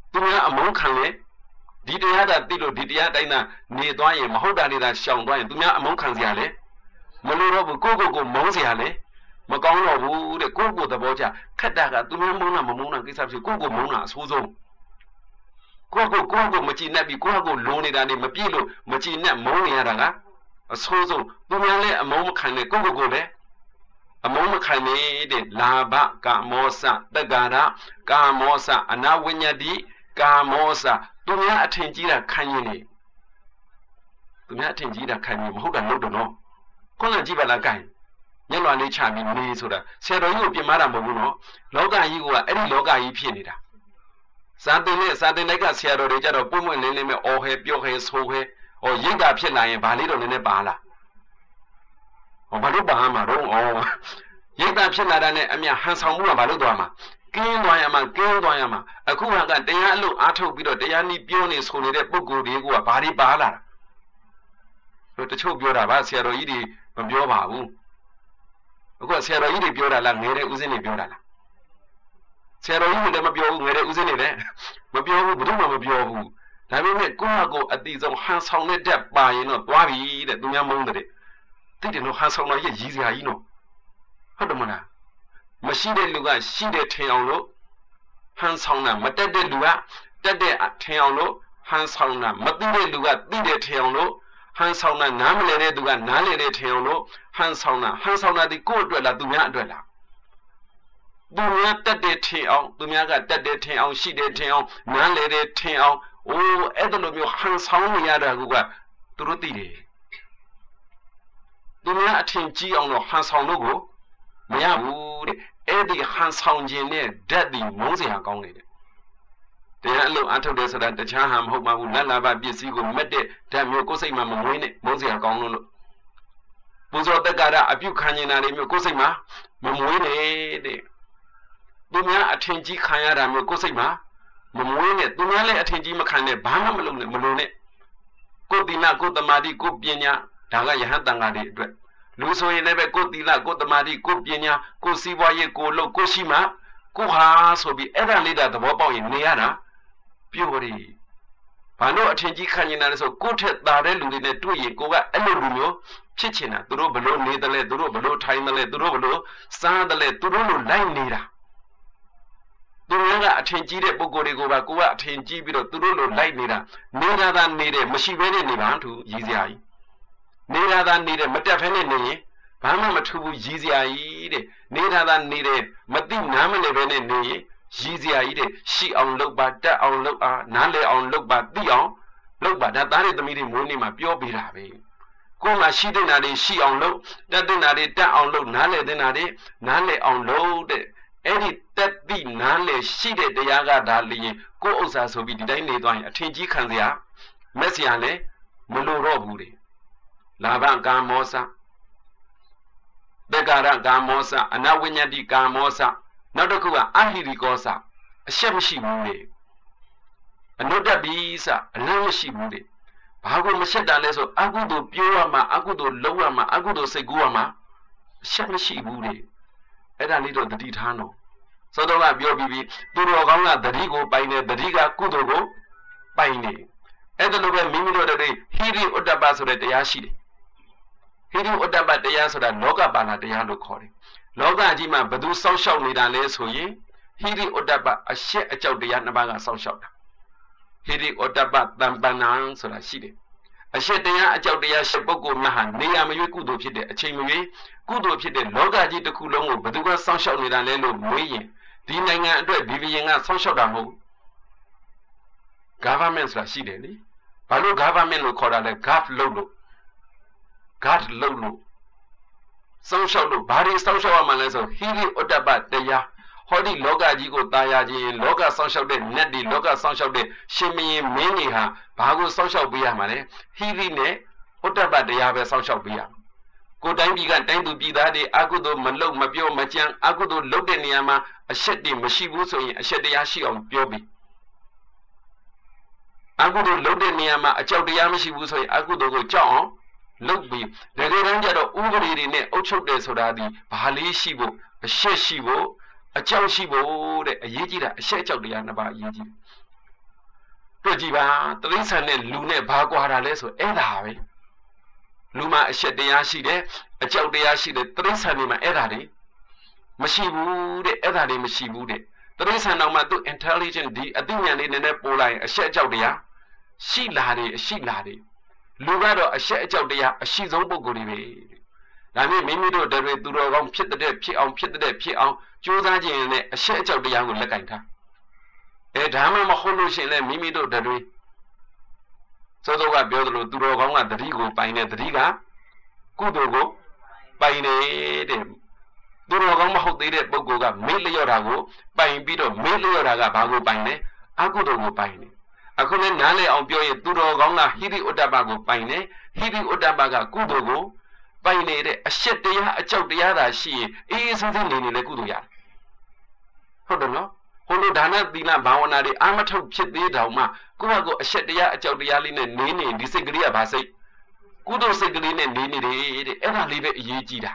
A: သူများအမုန်းခံလေဒီတရားသာသိလို့ဒီတရားတိုင်းသာနေသွားရင်မဟုတ်တာနေတာရှောင်သွားရင်သူများအမုန်းခံစရာလေမလို့တော့ဘူးကိုမုန်းစရာလေမကောင်းတော့ဘူးတဲ့ကိုသဘောကျခက်တာကသူများမုန်းတာမမုန်းတာကိစ္စဖြစ်ကိုမုန်းတာအဆိုးဆုံးကိုမကြည်နဲ့ပြီးကိုလိုနေတာနေမပြည့်လို့မကြည်နဲ့မုန်းနေရတာကအဆိုးဆုံးသူများလည်းအမုန်းမခံနဲ့ကိုလည်းအမုန်းမခံနေတဲ့လာဘကာမောစတက္ကာရကာမောစအနာဝိညတိကာမောစသူများအထင်ကြီးတာခံရင်လေသူများအထင်ကြီးတာခံရင်မဟုတ်တာလို့တော့နော်ခုနကြည့်ပါလားကိုင်ညလွန်လေးချပြီးနေဆိုတာဆရာတော်ကြီးကိုပြင်မတာမဟုတ်ဘူးနော်လောကကြီးကအဲ့ဒီလောကကြီးဖြစ်နေတာစာသင်လိုက်ကဆရာတော်တွေကြတော့ပွင့်ပွင့်လင်းလင်းပဲအော်ဟဲပြောဟဲဆိုဟဲရိတ်တာဖြစ်လာရင်ဗာလေးတော့နည်းနည်းပါလားဘာလို့ပါမှာတော့ရိတ်တာဖြစ်လာတဲ့နဲ့အမြဟန်ဆောင်မှုကဘာလို့သွားမှာကင်းသွားရမှာအခုကတရားအလို့အားထုတ်ပြီးတော့တရားနည်းပြောနေဆိုနေတဲ့ပုဂ္ဂိုလ်တွေကဘာတွေပါလာတာတချို့ပြောတာပါဆရာတော်ကြီးတွေမပြောပါဘူးအခုဆရာတော်ကြီးတွေပြောတာလားငယ်တဲ့ဦးစင်းတွေပြောတာလားဆရာတော်ကြီးတွေလည်းမပြောဘူးငယ်တဲ့ဦးစင်းတွေလည်းမပြောဘူးဘယ်သူမှမပြောဘူးဒါပေမဲ့ကိုယ့်ဟာကိုယ်အတိဆုံးဟန်ဆောင်တဲ့တက်ပါရင်တော့သွားပြီတဲ့သူများမုန်းတဲ့တိတယ်လို့ဟန်ဆောင်လာရဲ့ရည်စရာကြီးနော်ဟုတ်တယ်မလားမရှိတဲ့လူကရှိတဲ့ထင်အောင်လို့ဟန်ဆောင်တာမတက်တဲ့လူကတက်တဲ့ထင်အောင်လို့ဟန်ဆောင်တာမသိတဲ့လူကသိတဲ့ထင်အောင်လို့ဟန်ဆောင်တာနားမလည်တဲ့သူကနားလည်တဲ့ထင်အောင်လို့ဟန်ဆောင်တာဒီကိုယ့်အတွက်လားသူများအတွက်လားသူများတက်တဲ့ထင်အောင်သူများကတက်တဲ့ထင်အောင်ရှိတဲ့ထင်အောင်နားလည်တဲ့ထင်အောင်အဲ့ဒါလိုမျိုးဟန်ဆောင်နေရတာကသူတို့သိတယ်သူများအထင်ကြီးအောင်လို့ဟန်ဆောင်လို့ကိုမရဘူးတဲ့အဲ့ဒီဟန်ဆောင်ခြင်းနဲ့ဓာတ်ဒီမုန်းစရာကောင်းနေတယ်တရားအလုံးအထုတ်တယ်ဆိုတာတခြားဟာမဟုတ်ပါဘူးလက်လာပပစ္စည်းကိုမက်တဲ့ဓာတ်မျိုးကိုယ်စိတ်မှာမမွေးနဲ့မုန်းစရာကောင်းလို့ပူဇော်တက္ကရာအပြုခံနေတာတွေမျိုးကိုယ်စိတ်မှာမမွေးနဲ့တဲ့သူများအထင်ကြီးခံရတာမျိုးကိုယ်စိတ်မှာမမွေးနဲ့သူများလည်းအထင်ကြီးမခံနဲ့ဘာမှမလုပ်နဲ့မလို့နဲ့ကိုယ်တိနာကိုယ်တမာတိကိုယ်ပညာဒါကယဟန်တန်ဃာတွေအတွက်လူဆိုရင်လည်းပဲကိုယ်တိလကိုယ်တမာတိကိုယ်ပညာကိုယ်စီးပွားရေးကိုယ်လုပ်ကိုယ်ရှိမှကိုယ်ဟာဆိုပြီးအဲ့ဒါလေးတာသဘောပေါက်ရင်နေရတာပြိုရီဘာလို့အထင်ကြီးခံနေတာလဲဆိုကိုယ့်ထက်သာတဲ့လူတွေနဲ့တွေ့ရင်ကိုကအဲ့လိုလူမျိုးဖြစ်ချင်တာသူတို့ဘလို့နေတယ်လဲသူတို့ဘလို့ထိုင်တယ်လဲသူတို့ဘလို့စားတယ်လဲသူတို့လိုလိုက်နေတာသူတို့ကအထင်ကြီးတဲ့ပုဂ္ဂိုလ်တွေကိုပါကိုကအထင်ကြီးပြီးတော့သူတို့လိုလိုက်နေတာသာနေတယ်မရှိဘဲနဲ့နေပါသူရည်စရာကြီးနေတာသာနေတယ်မတက်ဖဲနဲ့နေရင်ဘာမှမထူဘူးရည်စရာကြီးတဲ့နေတာသာနေတယ်မသိနားမလည်ဘဲနဲ့နေရင်ရည်စရာကြီးတဲ့ရှိအောင်လုပ်ပါတက်အောင်လုပ်အားနားလည်အောင်လုပ်ပါသိအောင်လုပ်ပါဒါသားတွေသမီးတွေမွေးနေ့မှာပြောပေးတာပဲကိုယ်မှာရှိတဲ့နာတွေရှိအောင်လုပ်တက်တဲ့နာတွေတက်အောင်လုပ်နားလည်တဲ့နာတွေနားလည်အောင်လုပ်တဲ့အဲ့ဒီတက်သိနားလည်ရှိတဲ့တရားကဒါလျင်ကိုယ်ဥစ္စာဆိုပြီးဒီတိုင်းနေသွားရင်အထင်ကြီးခံစရာမက်စရာလည်းမလိုတော့ဘူးတဲ့လာဘကာမောစတက္ကရာကာမောစအနဝိညတိကာမောစနောက်တစ်ခုကအဟိရိကောစအရှက်မရှိဘူးလေအနုတ္တပိစအလန်းမရှိဘူးလေဘာကိုမရှက်တာလဲဆိုအကုသိုလ်ပြောရမှာအကုသိုလ်လုပ်ရမှာအကုသိုလ်စိတ်ကူးရမှာအရှက်မရှိဘူးလေအဲ့ဒါလေးတော့တတိထားတော့သောတော်ကပြောပြီးသူတော်ကောင်းကတတိကိုပိုင်တယ်တတိကကုသိုလ်ကိုပိုင်တယ်အဲ့ဒါလိုပဲမိမိတို့တွေဟိရိဥတ္တပဆိုတဲ့တရားရှိတယ်ဟိရိဥတ္တပတရားဆိုတာလောကပါဠိတရားလို့ခေါ်တယ်လောကကြီးမှာဘယ်သူစောင့်ရှောက်နေတာလဲဆိုရင်ဟိရိဥတ္တပအရှက်အကြောက်တရားနှစ်ပါးကစောင့်ရှောက်တာဟိရိဥတ္တပတံပဏံဆိုတာရှိတယ်အရှက်တရားအကြောက်တရားရှက်ပုဂ္ဂိုလ်များဟာနေရာမရွေးကုသိုလ်ဖြစ်တဲ့အချိန်မရွေးကုသိုလ်ဖြစ်တဲ့လောကကြီးတစ်ခုလုံးကိုဘယ်သူကစောင့်ရှောက်နေတာလဲလို့မွေးရင်ဒီနိုင်ငံအတွက်ဒီဘီရင်ကစောင့်ရှောက်တာမဟုတ် government ဆိုတာရှိတယ်လေဘာလို့ government လို့ခေါ်တာလဲ gov လို့စောင့်ရှောက်လို့ဘာတွေစောင့်ရှောက်ရမှလဲဆိုဟိရိဥတ္တပတရားဟောဒီလောကကြီးကိုတာယာခြင်းလောကစောင့်ရှောက်တဲ့နတ်တွေလောကစောင့်ရှောက်တဲ့ရှင်မင်းမင်းတွေဟာဘာကိုစောင့်ရှောက်ပေးရမှာလဲဟိရိနဲ့ဥတ္တပတရားပဲစောင့်ရှောက်ပေးရကိုတိုင်းပြည်ကတိုင်းသူပြည်သားတွေအကုသိုလ်မလုပ်မပြောမကြံအကုသိုလ်လုပ်တဲ့နေရာမှာအရှက်တွေမရှိဘူးဆိုရင်အရှက်တရားရှိအောင်ပြောပြီးအကုသိုလ်လုပ်တဲ့နေရာမှာအကြောက်တရားမရှိဘူးဆိုရင်အကုသိုလ်ကိုကြောက်အောင်လုပ်ပြီးတကယ်တမ်းကျတော့ဥပဒေတွေနဲ့အုပ်ချုပ်တယ်ဆိုတာဒီဘာလေးရှိဖို့အရှက်ရှိဖို့အကြောက်ရှိဖို့တဲ့အရေးကြီးတာအရှက်အကြောက်တရားနှစ်ပါးအရေးကြီးတယ်တွေ့ကြည့်ပါတရိစ္ဆာန်နဲ့လူနဲ့ဘာကွာတာလဲဆိုအဲ့ဒါပဲလူမှာအရှက်တရားရှိတယ်အကြောက်တရားရှိတယ်တရိစ္ဆာန်တွေမှာအဲ့ဒါတွေမရှိဘူးတဲ့အဲ့ဒါတွေမရှိဘူးတဲ့တရိစ္ဆာန်တော်မှာသူ intelligent ဒီအသိဉာဏ်လေးနည်းနည်းပို့လိုက်ရင်အရှက်အကြောက်တရားရှိလာတယ်လူကတော့အရှက်အကြောက်တရားအရှိဆုံးပုဂ္ဂိုလ်တွေပဲဒါပေမဲ့မိမိတို့တွေသူတော်ကောင်းဖြစ်တဲ့ဖြစ်အောင်ကြိုးစားခြင်းနဲ့အရှက်အကြောက်တရားကိုလက်ကင်ထားဒါမှမဟုတ်လို့ရှိရင်လည်းမိမိတို့တွေသောသောကပြောသလိုသူတော်ကောင်းကတတိကိုပိုင်တဲ့တတိကကုသိုလ်ကိုပိုင်နေတဲ့သူတော်ကောင်းမဟုတ်သေးတဲ့ပုဂ္ဂိုလ်ကမေ့လျော့တာကိုပိုင်ပြီးတော့မေ့လျော့တာကဘာကိုပိုင်လဲအကုသိုလ်ကိုပိုင်တယ်အခုလည်းနားလည်အောင်ပြောရင်သူတော်ကောင်းကဟိရိဥဒ္ဒပကိုပိုင်တယ်ဟိရိဥဒ္ဒပကကုသိုလ်ကိုပိုင်နေတဲ့အရှက်တရားအကြောက်တရားသာရှိရင်အေးအေးဆေးဆေးနေလေကုသိုလ်ရတယ်ဟုတ်တယ်နော်ဟိုလိုဒါနသီလဘာဝနာတွေအာမထုတ်ဖြစ်သေးတောင်မှကိုယ့်ဟာကိုယ်အရှက်တရားအကြောက်တရားလေးနဲ့နေဒီစိတ်ကလေးကဘာစိတ်ကုသိုလ်စိတ်ကလေးနဲ့နေတယ်တဲ့အဲ့ဒါလေးပဲအရေးကြီးတာ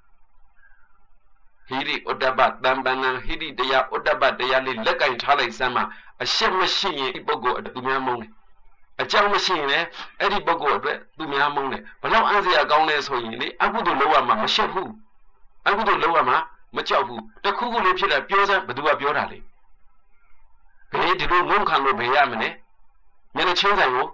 A: ဟိရိဥဒ္ဒပတံပဏံဟိရိတရားဥဒ္ဒပတရားလေးလက်ကင်ထားလိုက်စမ်းမှာအရှက်မရှိရင်ဒီပုဂ္ဂိုလ်သူများမုန်းတယ်အကြောင်းမရှိရင်လည်းအဲ့ဒီပုဂ္ဂိုလ်အတွက်သူများမုန်းတယ်ဘလောက်အံ့စရာကောင်းလဲဆိုရင်လေအကုသိုလ်လောက်ရမှာမရှက်ဘူးအကုသိုလ်လောက်ရမှာမကြောက်ဘူးတခုခုလေးဖြစ်တာပြောစမ်းဘယ်သူကပြောတာလဲဒီလိုငုံခံလို့ဘယ်ရမလဲမျက်နှာချင်းဆိုင်ကို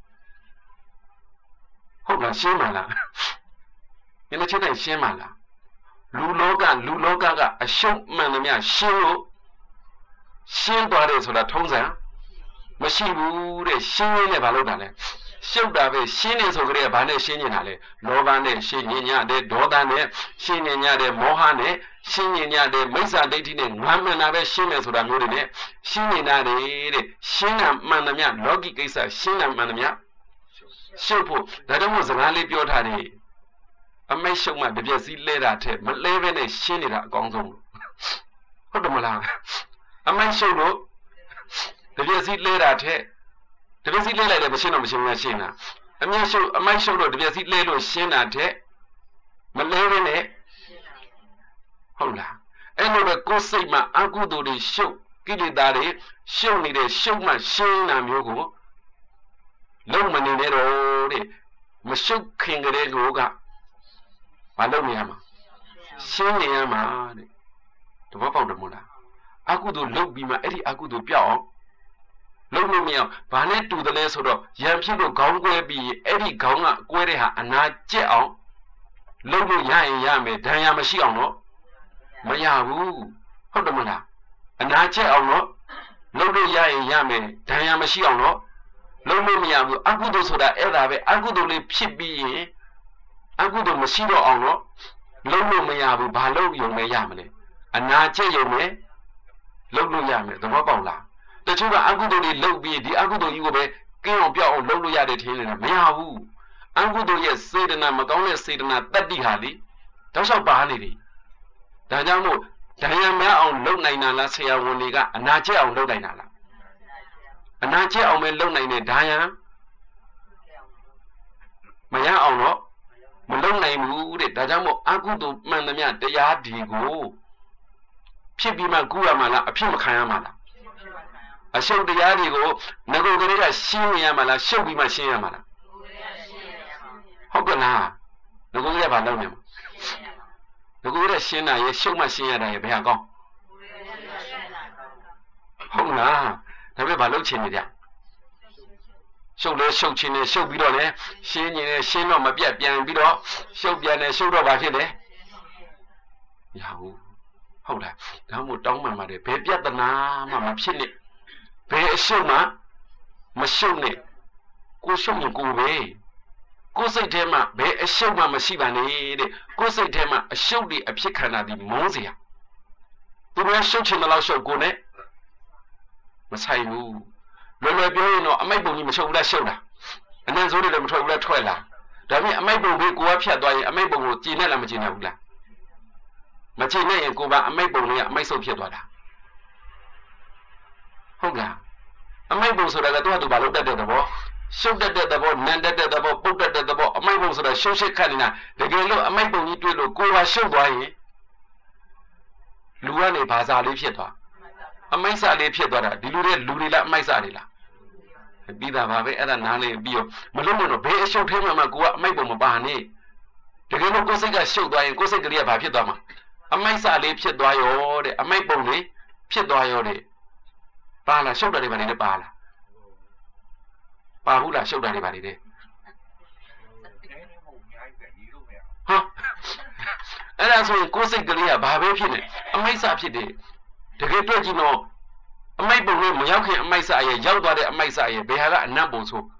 A: ဟုတ်လားရှင်းပါလားမျက်နှာချင်းဆိုင်ရှင်းပါလားလူလောကကအရှုံးမှန်သမျှရှင်းလို့ရှင်းသွားတယ်ဆိုတာထုံးစံမရှိဘူးတဲ့ရှင်းရင်းနဲ့ဘာလုပ်တာလဲရှုပ်တာပဲရှင်းနေဆိုကြတဲ့ဘာနဲ့ရှင်းနေတာလဲလောဘနဲ့ရှင်းညင်ညတဲ့ဒေါသနဲ့ရှင်းညင်ညတဲ့မောဟနဲ့ရှင်းညင်ညတဲ့မိစ္ဆာဒိဋ္ဌိနဲ့ငါမှန်တာပဲရှင်းမယ်ဆိုတာမျိုးတွေနဲ့ရှင်းနေတာတဲ့ရှင်းတာမှန်သမျှလောကီကိစ္စရှင်းတာမှန်သမျှရှုပ်ဖို့ဒါကြောင့်မို့စကားလေးပြောထားတယ်အမိတ်ရှုပ်မှတပြက်စီးလဲတာထက်မလဲပဲနဲ့ရှင်းနေတာအကောင်းဆုံးဟုတ်တယ်မလားအမိတ်ရှုပ်လို့တပြက်စီးလဲတာထက်တပြက်စီးလဲလိုက်တယ်မရှင်းတော့မရှင်းဘူးရှင်းတာအမိတ်ရှုပ်လို့တပြက်စီးလဲလို့ရှင်းတာထက်မလဲပဲနဲ့ဟုတ်လားအဲ့လိုပဲကိုယ်စိတ်မှာအကုသိုလ်တွေရှုပ်ကိလေသာတွေရှုပ်နေတဲ့ရှုပ်မှရှင်းတာမျိုးကိုလုံးမနေနဲ့တော့တဲ့မရှုပ်ခင်ကလေးကမလုပ်နေရမှာရှင်းနေရမှာတဲ့တဘောပေါက်တယ်မို့လားအကုသိုလ်လုပ်ပြီးမှအဲ့ဒီအကုသိုလ်ပြောက်အောင်လုံးလို့မရအောင်ဘာနဲ့တူတယ်လဲဆိုတော့ရံဖြစ်လို့ခေါင်းကွဲပြီးအဲ့ဒီခေါင်းကကွဲတဲ့ဟာအနာကျက်အောင်လုံးလို့ရရင်ရမယ်ဒဏ်ရာမရှိအောင်တော့မရဘူးဟုတ်တယ်မလားအနာကျက်အောင်တော့လုံးလို့ရရင်ရမယ်ဒဏ်ရာမရှိအောင်တော့လုံးလို့မရဘူးအကုသိုလ်ဆိုတာအဲ့ဒါပဲအကုသိုလ်လေးဖြစ်ပြီးရင်အကုသိုလ်မရှိတော့အောင်တော့လုံးလို့မရဘူးဘာလို့ယုံမဲရမလဲအနာကျက်ယုံမဲလုံးလို့ရမယ်သဘောပေါက်လားတချို့ကအကုသိုလ်တွေလုပ်ပြီးဒီအကုသိုလ်ကြီးကိုပဲကင်းအောင်ပြောက်အောင်လုံးလို့ရတယ်ထင်နေတာမရဘူးအကုသိုလ်ရဲ့စေတနာမကောင်းတဲ့စေတနာတတ္တိဟာလေတောက်လျှောက်ပါနေတယ်ဒါကြောင့်မို့ဒဏ်ရာများအောင်လုပ်နိုင်တာလားဆရာဝန်တွေကအနာကျက်အောင်လုပ်နိုင်တာလားအနာကျက်အောင်ပဲလုပ်နိုင်တဲ့ဒဏ်ရာမရအောင်တော့မလုပ်နိုင်ဘူးတဲ့ဒါကြောင့်မို့အကုသိုလ်မှန်သမျှတရားဒီကိုဖြစ်ပြီးမှကုရမှာလားအဖြစ်မခံရမှာလားအရှုပ်တရားတွေကိုငကိုကလေးကရှင်းနေရမှာလားရှုပ်ပြီးမှရှင်းရမှာလားဟုတ်ကဲ့လားငကိုကလေးကဘာလုပ်နေမှာငကိုကလေးရှင်းတာရဲ့ရှုပ်မှရှင်းရတာရဲ့ဘယ်ဟာကောင်းဟုတ်လားဒါပေမဲ့ဘာလုပ်ချင်နေကြရှုပ်လဲရှုပ်ချင်းနဲ့ရှုပ်ပြီးတော့လဲရှင်းနေတယ်ရှင်းတော့မပြတ်ပြန်ပြီးတော့ရှုပ်ပြန်တယ်ရှုပ်တော့ဘာဖြစ်လဲမရဘူးဟုတ်လားဒါမှမဟုတ်တောင်းမှန်ပါတယ်ဘယ်ပြဿနာမှမဖြစ်နဲ့ဘယ်အရှုပ်မှမရှုပ်နဲ့ကိုရှုပ်ရင်ကိုပဲကိုစိတ်ထဲမှာဘယ်အရှုပ်မှမရှိပါနဲ့တဲ့ကိုစိတ်ထဲမှာအရှုပ်တွေအဖြစ်ခံတာဒီမုန်းစရာသူများရှုပ်ချင်တဲ့လောက်ရှုပ်ကိုနဲ့မဆိုင်ဘူးလွယ်လွယ်ပြောရင်တော့အမိုက်ပုံကြီးမရှုပ်ဘူးလားရှုပ်တာအနံဆိုးတွေလည်းမထွက်ဘူးလားထွက်လာဒါပေမဲ့အမိုက်ပုံလေးကိုကဖြတ်သွားရင်အမိုက်ပုံကိုကြည်နဲ့လားမကြည်နဲ့ဘူးလားမကြည်နဲ့ရင်ကိုကအမိုက်ပုံလေးကအမိုက်ဆုပ်ဖြစ်သွားတာဟုတ်လားအမိုက်ပုံဆိုတာကသူ့ဟာသူဘာလို့တက်တဲ့သဘောရှုပ်တက်တဲ့သဘောနံတက်တဲ့သဘောပုတ်တက်တဲ့သဘောအမိုက်ပုံဆိုတာရှုပ်ရှက်ခတ်နေတာတကယ်လို့အမိုက်ပုံကြီးတွေ့လို့ကိုကရှုပ်သွားရင်လူကနေဘာသာလေးဖြစ်သွားအမိုက်စာလေးဖြစ်သွားတာဒီလူတွေလားအမိုက်စာတွေလားပြီးတာပါပဲအဲ့ဒါနားလေးပြီးတော့မလုံးတော့ဘယ်အရှုပ်ထဲမှာကိုကအမိုက်ပုံမပါနဲ့တကယ်လို့ကိုယ်စိတ်ကရှုပ်သွားရင်ကိုယ်စိတ်ကလေးကဘာဖြစ်သွားမှာအမိုက်စလေးဖြစ်သွားရောတဲ့အမိုက်ပုံလေးဖြစ်သွားရောတဲ့ပါလားရှုပ်တာတွေပါနေတယ်ပါလားပါဘူးလားရှုပ်တာတွေပါနေတယ်ဟာအဲ့ဒါဆိုရင်ကိုယ်စိတ်ကလေးကဘာပဲဖြစ်နေအမိုက်စဖြစ်တယ်တကယ်တွေ့ကြည့်တော့အမိုက်ပုံလေးမရောက်ခင်အမိုက်စရဲ့ရောက်သွားတဲ့အမိုက်စရဲ့ဘယ်ဟာကအနတ်ပုံဆို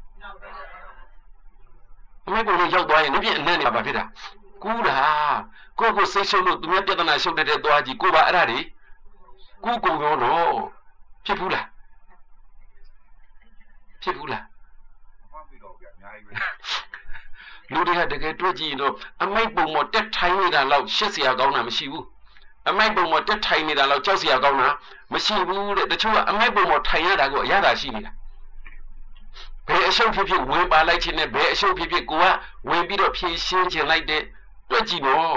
A: အမိုက်ပုံလေးရောက်သွားရင်ဒီပြင်အနတ်နေပါဖြစ်တာကူးတာကိုစိတ်ရှုပ်လို့သူများပြဿနာရှုပ်တဲ့သွားကြည့်ကိုပါအဲ့ဒါတွေကူးကုန်ရောတော့ဖြစ်ဘူးလားဖြစ်ဘူးလားလူတွေကတကယ်တွေ့ကြည့်တော့အမိုက်ပုံပေါ်တက်ထိုင်နေတာလောက်ရှက်စရာကောင်းတာမရှိဘူးအမိုက်ပုံပေါ်တက်ထိုင်နေတာလောက်ကြောက်စရာကောင်းတာမရှိဘူးတဲ့တချို့ကအမိုက်ပုံပေါ်ထိုင်ရတာကိုအရသာရှိနေတာဘယ်အရှုပ်ဖြစ်ဖြစ်ဝင်ပါလိုက်ခြင်းနဲ့ဘယ်အရှုပ်ဖြစ်ဖြစ်ကိုကဝင်ပြီးတော့ဖြည့်ရှင်းခြင်းလိုက်တဲ့တွေ့ကြည့်တော့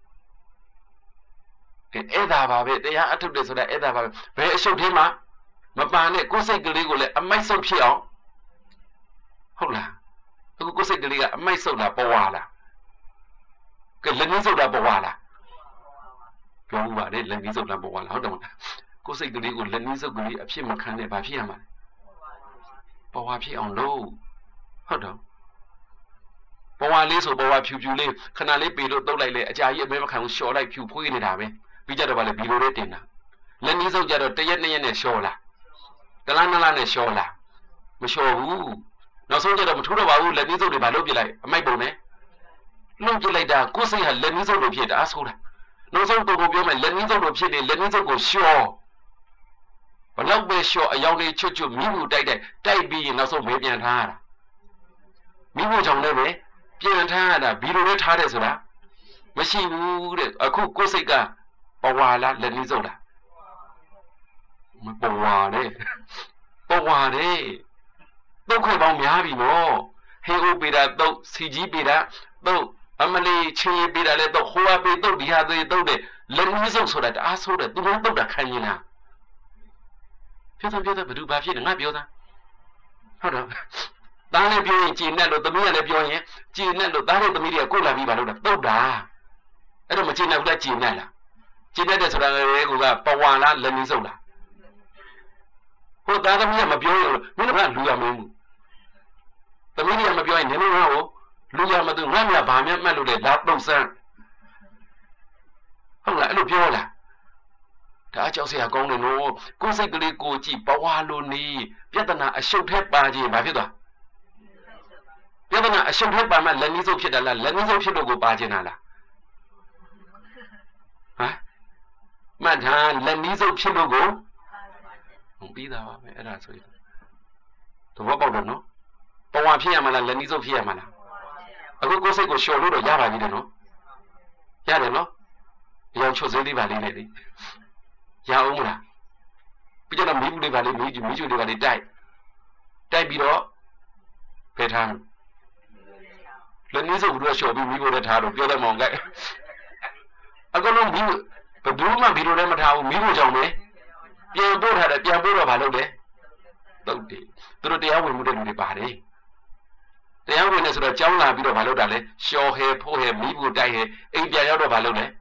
A: အဲ့ဒါပါပဲတရားအထုတ်တယ်ဆိုတာအဲ့ဒါပါပဲဘယ်အရှုပ်ထဲမှာမပန်နဲ့ကိုယ်စိတ်ကလေးကိုလည်းအမိုက်ဆုပ်ဖြစ်အောင်ဟုတ်လားအခုကိုယ်စိတ်ကလေးကအမိုက်ဆုပ်တာပေါ်လာလားကဲလက်နည်းဆုပ်တာပေါ်လာလားပြောဦးပါလေလက်နည်းဆုပ်တာပေါ်လာဟုတ်တယ်မလားကိုယ်စိတ်ကလေးကိုလက်နည်းဆုပ်ကလေးအဖြစ်မခံနဲ့ဘာဖြစ်ရမှာလဲပေါ်ဝါဖြစ်အောင်လုပ်ဟုတ်တော့ပေါ်ဝါလေးဆိုပေါ်ဝါဖြူဖြူလေးခဏလေးပေလို့တုတ်လိုက်လေအကြာကြီးအမဲမခံဘူးလျှော်လိုက်ဖြူဖွေးနေတာပဲပြီးကြတော့ဗာလေဘီလိုလေးတင်တာလက်နည်းဆုပ်ကြတော့တရက်နှစ်ရက်နဲ့လျှော်လာတလားနှစ်လားနဲ့လျှော်လာမလျှော်ဘူးနောက်ဆုံးကြတော့မထိုးတော့ပါဘူးလက်နည်းဆုပ်တွေဗာလုပ်ပြလိုက်အမိုက်ပုံနဲ့လုပ်ပြလိုက်တာကိုယ်စိတ်ဟာလက်နည်းဆုပ်လိုဖြစ်တာအဆိုးတာနောက်ဆုံးတော်ပြောမယ်လက်နည်းဆုပ်လိုဖြစ်နေလက်နည်းဆုပ်ကိုလျှော်ဘလောက်ပဲလျှော်အယောင်လေးချွတ်ချွတ်မိမှုတိုက်ပြီးရင်နောက်ဆုံးမေးပြန်ထားရတာမိမှုကြောင့်လည်းပဲပြန်ထားရတာဘီလိုလေးထားတယ်ဆိုတာမရှိဘူးတဲ့အခုကိုယ်စိတ်ကပဝါလားလက်နည်းဆုပ်လားမပဝါနဲ့ပဝါတဲ့တုတ်ခွေပေါင်းများပြီနော်ဟေအိုပေတာတုတ်စီကြီးပေတာတုတ်အမလီချင်းပေတာလည်းတုတ်ဟိုဟာပေတုတ်ဒီဟာသေးတုတ်တဲ့လက်နည်းဆုပ်ဆိုတာတအားဆိုးတယ်သူကတုတ်တာခံရင်လားပြောတော့ဘယ်သူဘာဖြစ်လဲငါပြောတာဟုတ်တော့တားလည်းပြောရင်ကြည်နဲ့လို့သမီးကလည်းပြောရင်ကြည်နဲ့လို့တားတဲ့သမီးတွေကကိုယ်လာပြီးပါလို့တုတ်တာအဲ့တော့မကြည်နဲ့ဘူးလားကြည်နဲ့လားကြည်တဲ့ဆိုတာလည်းကပဝါလားလက်နည်းဆုပ်လားဟိုသားသမီးကမပြောရင်မင်းကလူရမင်းဘူးသမီးကမပြောရင်နင်တို့ကလူရမသူငါမြဘာမြမှတ်လို့လေလာတုတ်ဆန်းဟုတ်လားအဲ့လိုပြောလားဒါကြောက်စရာကောင်းတယ်နော်ကိုယ်စိတ်ကလေးကိုကြည့်ပဝါလိုနေပြဿနာအရှုပ်ထဲပါခြင်းဘာဖြစ်သွားပြဿနာအရှုပ်ထဲပါမှလက်နည်းစုပ်ဖြစ်တာလားလက်နည်းစုပ်ဖြစ်လို့ကိုပါခြင်းလားဟမ်မှတ်ထားလက်နည်းစုပ်ဖြစ်လို့ကိုပြီးသားပါပဲအဲ့ဒါဆိုရင်သဘောပေါက်တယ်နော်ပဝါဖြစ်ရမှာလားလက်နည်းစုပ်ဖြစ်ရမှာလားအခုကိုယ်စိတ်ကိုလျှော်လို့တော့ရပါပြီတယ်နော်ရတယ်နော်ရောင်ချွတ်စင်းလေးပါလေးနဲ့လေရအောင်မလားပြီးတော့မီးဘူးလေးပါလေးမီးကျူလေးပါလေးတိုက်ပြီးတော့ဖယ်ထားလက်နည်းစုပ်တို့လျှော်ပြီးမီးဖို့လည်းထားတော့ပြောတယ်မောင်ကအခုလုံးမီးဘယ်သူမှဘီလိုလည်းမထားဘူးမီးဖို့ကြောင့်ပဲပြန်ပို့ထားတယ်ပြန်ပို့တော့ဘာလုပ်လဲတုတ်တယ်သူတို့တရားဝင်မှုတဲ့လူတွေပါတယ်တရားဝင်နေဆိုတော့ကြောင်းလာပြီးတော့ဘာလုပ်တာလဲရှော်ဟဲဖို့ဟဲမီးဘူးတိုက်ဟဲအိမ်ပြန်ရောက်တော့ဘာလုပ်လဲ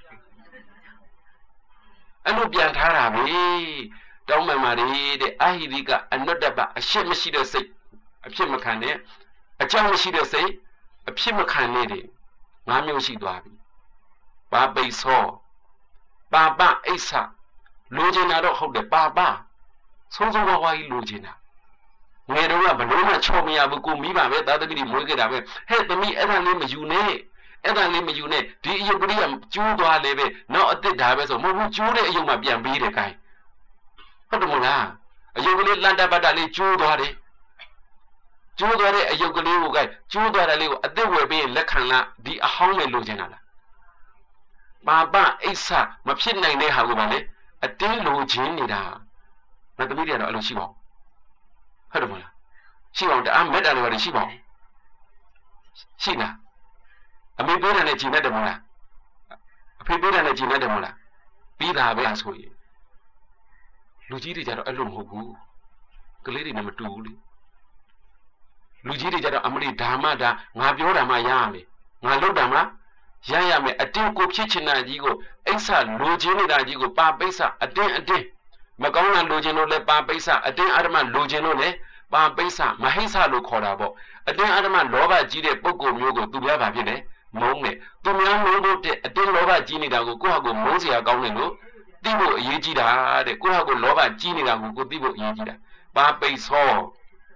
A: အဲ့လိုပြန်ထားတာပဲတောင်းမှန်ပါလေတဲ့အဟိရိကအနုတ္တပအရှိမရှိတဲ့စိတ်အဖြစ်မခံနဲ့အကြောင်းမရှိတဲ့စိတ်အဖြစ်မခံနဲ့တဲ့၅မျိုးရှိသွားပြီပါပိသောပါပအိဆာလိုချင်တာတော့ဟုတ်တယ်ပါပဆုံးဆုံးဝါးဝါးကြီးလိုချင်တာငယ်တော့ကဘလို့မှချော်မရဘူးကိုမိပါပဲသာသမီတွေမွေးခဲ့တာပဲဟဲ့သမီးအဲ့ဒါလေးမယူနဲ့အဲ့ဒါလေးမယူနဲ့ဒီအယုတ်ကလေးကကျိုးသွားလေပဲနောက်အစ်စ်ဒါပဲဆိုမဟုတ်ဘူးကျိုးတဲ့အယုတ်မှပြန်ပေးတယ် gain ဟုတ်တယ်မလားအယုတ်ကလေးလန်တပတ်တာလေးကျိုးသွားတယ်ကျိုးသွားတဲ့အယုတ်ကလေးကို gain ကျိုးသွားတဲ့လေးကိုအစ်စ်ဝယ်ပေးရင်လက်ခံလားဒီအဟောင်းနဲ့လိုချင်တာလားပါပအိဆာမဖြစ်နိုင်တဲ့ဟာကိုပါလေအတင်းလိုချင်နေတာငါသမီးတွေကတော့အဲ့လိုရှိပါဦးဟုတ်တယ်မလားရှိပါဦးတအားမက်တာတွေပါရှိပါဦးရှိလားအမေပေးတယ်နဲ့ဂျင်းနဲ့တယ်မလားအဖေပေးတယ်နဲ့ဂျင်းနဲ့တယ်မလားပြီးတာပဲဆိုရင်လူကြီးတွေကြတော့အဲ့လိုမဟုတ်ဘူးက lady number 2. Lugidi Jada Amri Damada, Nabioda Mayami, Nalodama, Yayame, a day go chichina digo, Exa, Logini digo, Barbesa, a day. Magona Logino le Barbesa, a day Adama Logino le, Barbesa, Mahesa lo Corabo, a day Adama Lova Gide Pogo Mugo, Dubia Vile, Mone, Dumia Mogo, a day Lova Gini Dago, Kuhago, Mosia Gaunelo, Divo Yejida, the Kuhago Lova Gini Dago, Divo Yejida, Barbes Hall.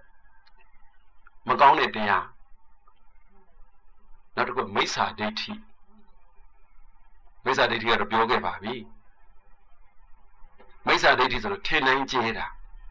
A: Magone Dea. Not a good Mesa Dati. Mesa Dati at a Bioga Babi. Mesa Dati is a 10-9 Jeda.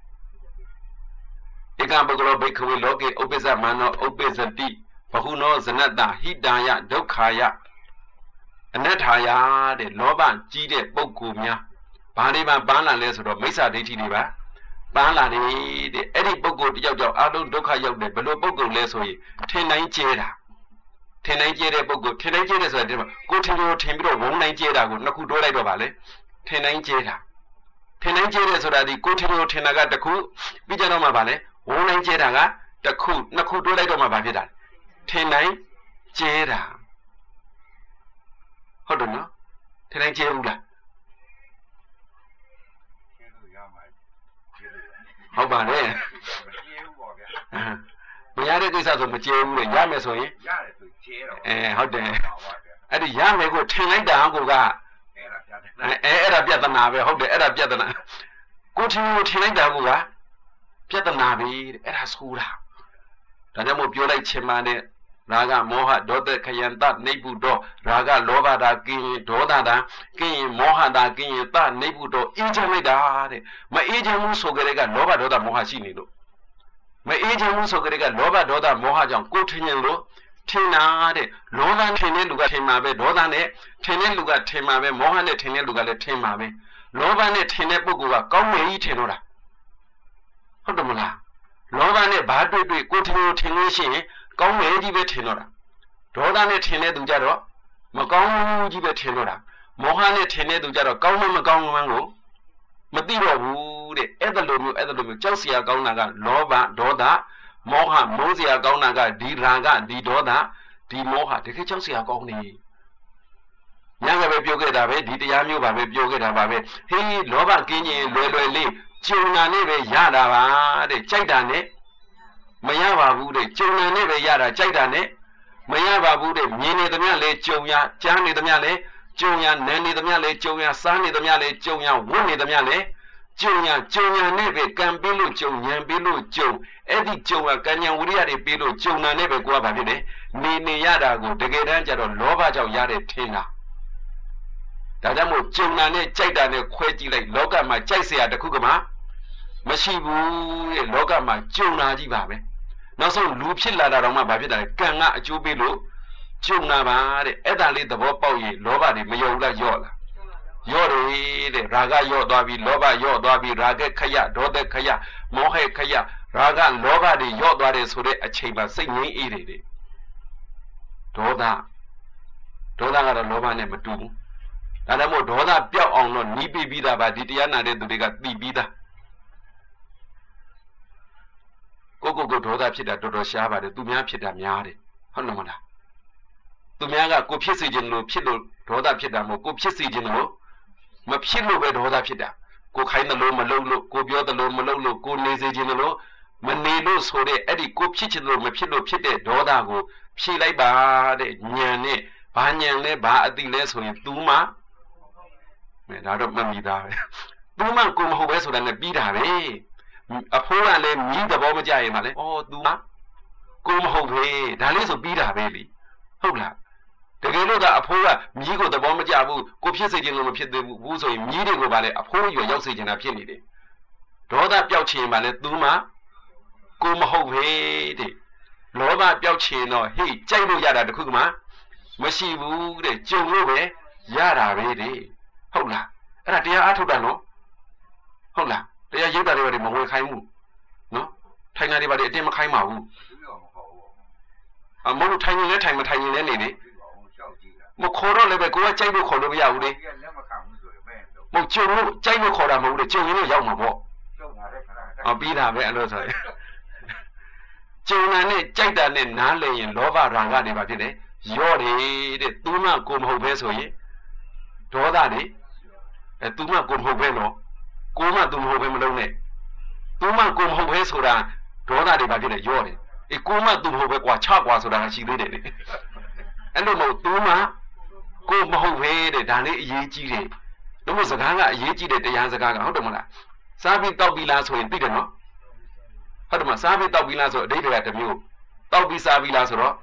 A: Egambagolo Bakery Logi, Obeza Mano, Obeza D. But who knows another Hidaya, Dokaya. And that Haya, the Loba, Gide, Bogumia. Baniba Bana Les or Mesa Dati Diva. Bala the Eddie Bogo Yago, Ado Doka Yog, below Bogo Lesoi, 10-9 Jeda. 10-9 Jeda Bogo, 10-9 Jeda, go to your timber, 1-9 Jeda, Nakudo Valley, 10-9 Jeda. 10-9 Jeda so that the go to your Tenaga the coup, Vijanoma Valley, 1-9 Jeda, the coup, Nakudo Ledoma Vavida. 10-9 Jeda. Hold on, no? 10-9 Jeda. How about it? We had a disaster of material, Yamesoy. How dare at the Yame go 10 down, go got Era Piatanabe, hope the Era Piatana. Go to you 10 down, go got Piatanabe, Era Sura. Tanamo Piola Chemane, Raga Moha, Dota Kayanta, Nebudo, Raga Lova da King, Doda, King, Moha da King, Nebudo, Ijamedade. My agent so Grega, Lova Doda Mohashinido. My agent so Grega, Lova Doda Mohajan, Cotinelo, Tenade, Lova Teneluga Temabe, Dodane, Teneluga Temabe, Mohane Teneluga Temabe, Lovane Tenebuga, Gome Tenora. Hodomula. Lovane Badu, Cotino Tenushi. Gong Edibe Tenora. Dodane Tene Dujaro, Magong Gibe Tenora, Mohane Tene Dujaro, Gong Magong Mango, Madiro Wood, Edalum, Josia Gaunaga, Lova, Doda, Moha, Mosia Gaunaga, Di Raga, Di Doda, Di Moha, the Josia Goni. Yanga Biogeda, Di Yamu Babe Biogeda Babe, Hey, Lova Guinea, Lele, Juna Neve Yada, the Chaidane. Mayaba Bude, Jona never yada, Jaidane, Mayaba Bude, Mini the Male, Joya, Jani the Male, Joya, Nanny the Male, Joya, Sunny the Male, Joya, Winnie the Male, Joya neve, Gambilo, Joya, Bilo, Joe, Eddie Joa, Ganya, Uriari, Bilo, Jona never go up a day, Nini Yada go, the Gedanja, Lova Yare Tina. Dadamo, Jona, Jaidane, Queti like Loga, my Jaisi at the Kugama, Mashibu, Loga, my Jona Jibabe. Now so Lupilla Rama Babida, Ganga, Jubilo, Juna, Edali the Bopoy, Lova, the Mayola Yola. Yori, Raga Yodabi, Lova Yodabi, Raga Kaya, Doda Kaya, Mohe Kaya, Raga, Lova, the Yodare Sure, a chamber singing it. Doda Lova never do. Adamo Doda Pia on no Nibi Bida, but Diana de Diga Bida. Go Doda Pida Dodo Shaba, the Dumia Pida Miari, Honomada. Dumiaga, go Pissigin, Pido, Doda Pidamo, go Pissigin. Mapilo with Hoda Pida. Go kind of low Malolo, go beyond the low Malolo, go lazy general. Manelo so de Eddie go Pichino, Mapilo Pide, Dodago, Pila Ba, Nyane, Banyane, Ba, the less when Duma. I don't remember. Duma go who was than a bida, a poor and let me the Bobaja, Male, oh, Duma. Go home, that is a bida, baby. Hola. The girl that Apora, Migo the Bombajabu, go Pizzagin on the Wuzo immediately about it, Apora your Yosage and a penny. Doda Piauchi, Malet Duma, go home, Lova Piauchi, no, hey, Jago Yada the Kugma, Mashibu, the Joe Lobe, Yada, ready. Hola, and a dear Atodano. Hola, they are you that already Mawakaimu. No, Tiny anybody at Demakaimahu. A more tiny time, a tiny lady. Mokoro lebe go Jago Colombia. Mojo, Jago Cora, Mojo, Yamabo. ပြီးတာပဲအဲ့လိုဆိုရင်ကျုံနာနဲ့ကြိုက်တာနဲ့နားလည်ရင်လောဘရာဂတွေပါဖြစ်တယ်ရော့တယ်တဲ့သူမှကိုမဟုတ်ပဲဆိုရင်ဒေါသတွေသူမှကိုမဟုတ်ပဲနော်ကိုမှသူမဟုတ်ပဲမလုံးနဲ့သူမှကိုမဟုတ်ပဲဆိုတာဒေါသတွေပါဖြစ်တယ်ရော့တယ်ကိုမှသူမဟုတ်ပဲကွာချကွာဆိုတာရှိသေးတယ်လေအဲ့လိုမဟုတ်သူမှကိုမဟုတ်ပဲတဲ့ဒါလေးအရေးကြီးတယ်တို့မို့စကားကအရေးကြီးတဲ့တရားစကားကဟုတ်တယ်မလားစားပြီးတောက်ပြီးလားဆိုရင်သိတယ်နော်ဟုတ်တယ်မစားပြီးတောက်ပြီးလားဆိုအဓိပ္ပာယ်ကတစ်မျိုးတောက်ပြီးစားပြီးလားဆိုတော့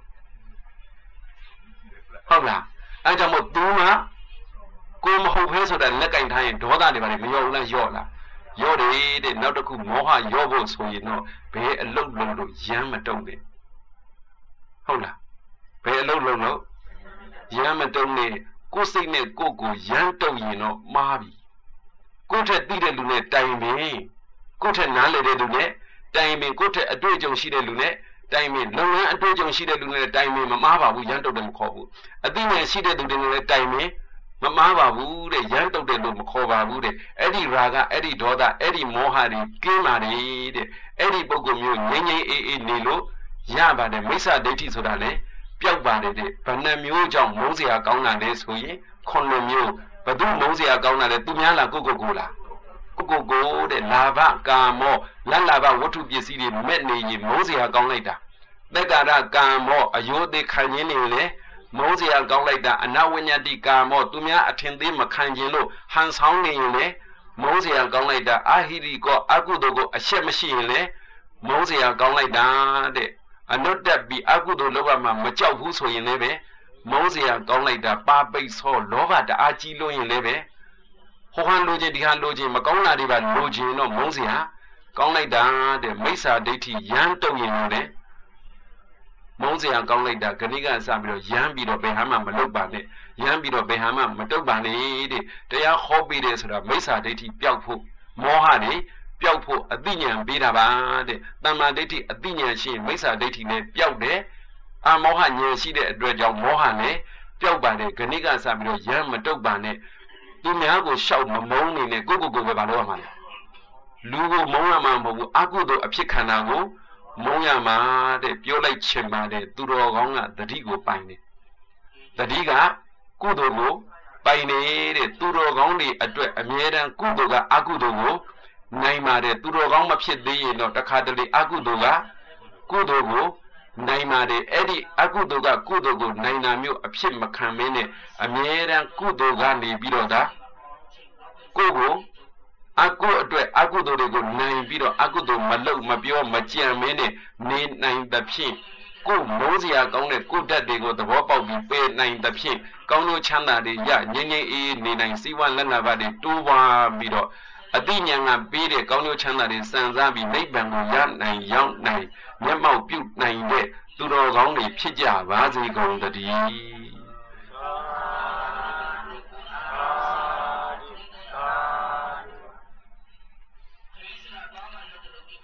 A: ဟုတ်လားအဲကြောင့်မို့သူမှကိုမဟုတ်ပဲဆိုတာလက်ကင်ထားရင်ဒေါသတွေပါလေမရောဘူးလားရော့လားရော့တယ်တဲ့နောက်တစ်ခုမောဟရော့ဖို့ဆိုရင်တော့ဘယ်အလုတ်လုံးလို့ရမ်းမတုံးနဲ့ဟုတ်လားဘယ်အလုတ်လုံးလို့ရမ်းမတုံးနဲ့ကိုယ်စိတ်နဲ့ကိုယ်ကိုရမ်းတုံရင်တော့မှားပြီကိုယ့်ထက်သိတဲ့လူနဲ့တိုင်ပင်ကိုယ့်ထက်နားလည်တဲ့လူနဲ့တိုင်ပင်ကိုယ့်ထက်အတွေ့အကြုံရှိတဲ့လူနဲ့တိုင်ပင်လုပ်ငန်းအတွေ့အကြုံရှိတဲ့လူနဲ့တိုင်ပင်မမှားပါဘူးရမ်းတုံတယ်မခေါ်ဘူးအသိဉာဏ်ရှိတဲ့သူတွေနဲ့တိုင်ပင်မမှားပါဘူးတဲ့ရမ်းတုံတယ်လို့မခေါ်ပါဘူးတဲ့အဲ့ဒီရာဂအဲ့ဒီဒေါသအဲ့ဒီမောဟတွေကင်းပါလေတဲ့အဲ့ဒီပုဂ္ဂိုလ်မျိုးငြိမ်းငြိမ်းအေးအေးနေလို့ရပါတယ်မိစ္ဆာဒိဋ္ဌိဆိုတာလေပျောက်ပါတယ်တဲ့ဘယ်နှမျိုးကြောင့်မုန်းစရာကောင်းတာလဲဆိုရင်9မျိုးဘယ်သူမုန်းစရာကောင်းတာလဲသူများလားကိုလားကိုတဲ့လာဘကာမောလက်လာဘဝတ္ထုပစ္စည်းတွေမဲ့နေရင်မုန်းစရာကောင်းလိုက်တာသက်္ကာရကာမောအယိုးသေးခံခြင်းနေလေမုန်းစရာကောင်းလိုက်တာအနဝိညာတိကာမောသူများအထင်သေးမခံခြင်းလို့ဟန်ဆောင်နေရင်လေမုန်းစရာကောင်းလိုက်တာအာဟိရိကောအကုသိုလ်ကိုအရှက်မရှိရင်လေမုန်းစရာကောင်းလိုက်တာတဲ့အနုတ္တပိအကုသိုလ်လောဘမှာမကြောက်ဘူးဆိုရင်လည်းပဲမုန်းစရာကောင်းလိုက်တာပါပိတ်ဆောလောဘတအားကြီးလို့ရင်လည်းပဲဟိုဟန်လိုခြင်းဒီဟန်လိုခြင်းမကောင်းတာတွေပါလိုခြင်းတော့မုန်းစရာကောင်းလိုက်တာတဲ့မိစ္ဆာဒိဋ္ဌိရမ်းတုံရင်လည်းမုန်းစရာကောင်းလိုက်တာဂဏိကစပြီးတော့ရမ်းပြီးတော့ဘယ်ဟာမှမလုပ်ပါနဲ့ရမ်းပြီးတော့ဘယ်ဟာမှမတုတ်ပါနဲ့တဲ့တရားဟောပေးတယ်ဆိုတာမိစ္ဆာဒိဋ္ဌိပျောက်ဖို့မောဟတွေပျောက်ဖို့အသိဉာဏ်ပေးတာပါတဲ့တမ္မာဒိဋ္ဌိအသိဉာဏ်ရှိရင်မိစ္ဆာဒိဋ္ဌိနဲ့ပျောက်တယ်အမောဟဉာဏ်ရှိတဲ့အတွက်ကြောင့်မောဟနဲ့ပျောက်ပါတယ်ဂဏိကစပြီးတော့ရမ်းမတုတ်ပါနဲ့သူများကိုရှောက်မမုန်းနေနဲ့ကိုပဲဘာလို့ရမှာလဲလူကိုမုန်းရမှာမဟုတ်ဘူးအကုသိုလ်အဖြစ်ခန္ဓာကိုမုန်းရမှာတဲ့ပြောလိုက်ချင်ပါတယ်သူတော်ကောင်းကတတိကိုပိုင်တယ်တတိကကုသိုလ်ကိုပိုင်နေတဲ့သူတော်ကောင်းတွေအတွက်အမြဲတမ်းကုသိုလ်ကအကုသိုလ်ကိုနိုင်ပါတယ်သူတော်ကောင်းမဖြစ်သေးရင်တော့တခါတလေအကုသိုလ်ကကုသိုလ်ကိုနိုင်ပါတယ်အဲ့ဒီအကုသိုလ်ကကုသိုလ်ကိုနိုင်တာမျိုးအဖြစ်မခံမင်းနဲ့အမြဲတမ်းကုသိုလ်ကနေပြီးတော့ဒါကိုအကုအတွက်အကုသိုလ်တွေကိုနိုင်ပြီးတော့အကုသိုလ်မလုပ်မပြောမကြံမင်းနဲ့နေနိုင်သဖြင့်ကိုမုန်းစရာကောင်းတဲ့ကိုဓာတ်တွေကိုသဘောပေါက်ပြီးပယ်နိုင်သဖြင့်ကောင်းကျိုးချမ်းသာတွေရငြိမ်းငြိမ်းအေးနေနိုင်စီးပွားလက်နာပါတွေတိုးပွားပြီးတော့အတိညာဏ်ကပေးတဲ့ကောင်းကျိုးချမ်းသာတွေစံစားပြီးနိဗ္ဗာန်ကိုရနိုင်ရောက်နိုင်မျက်မှောက်ပြုနိုင်တဲ့သူတော်ကောင်းတွေဖြစ်ကြပါစေကုန်သတည်း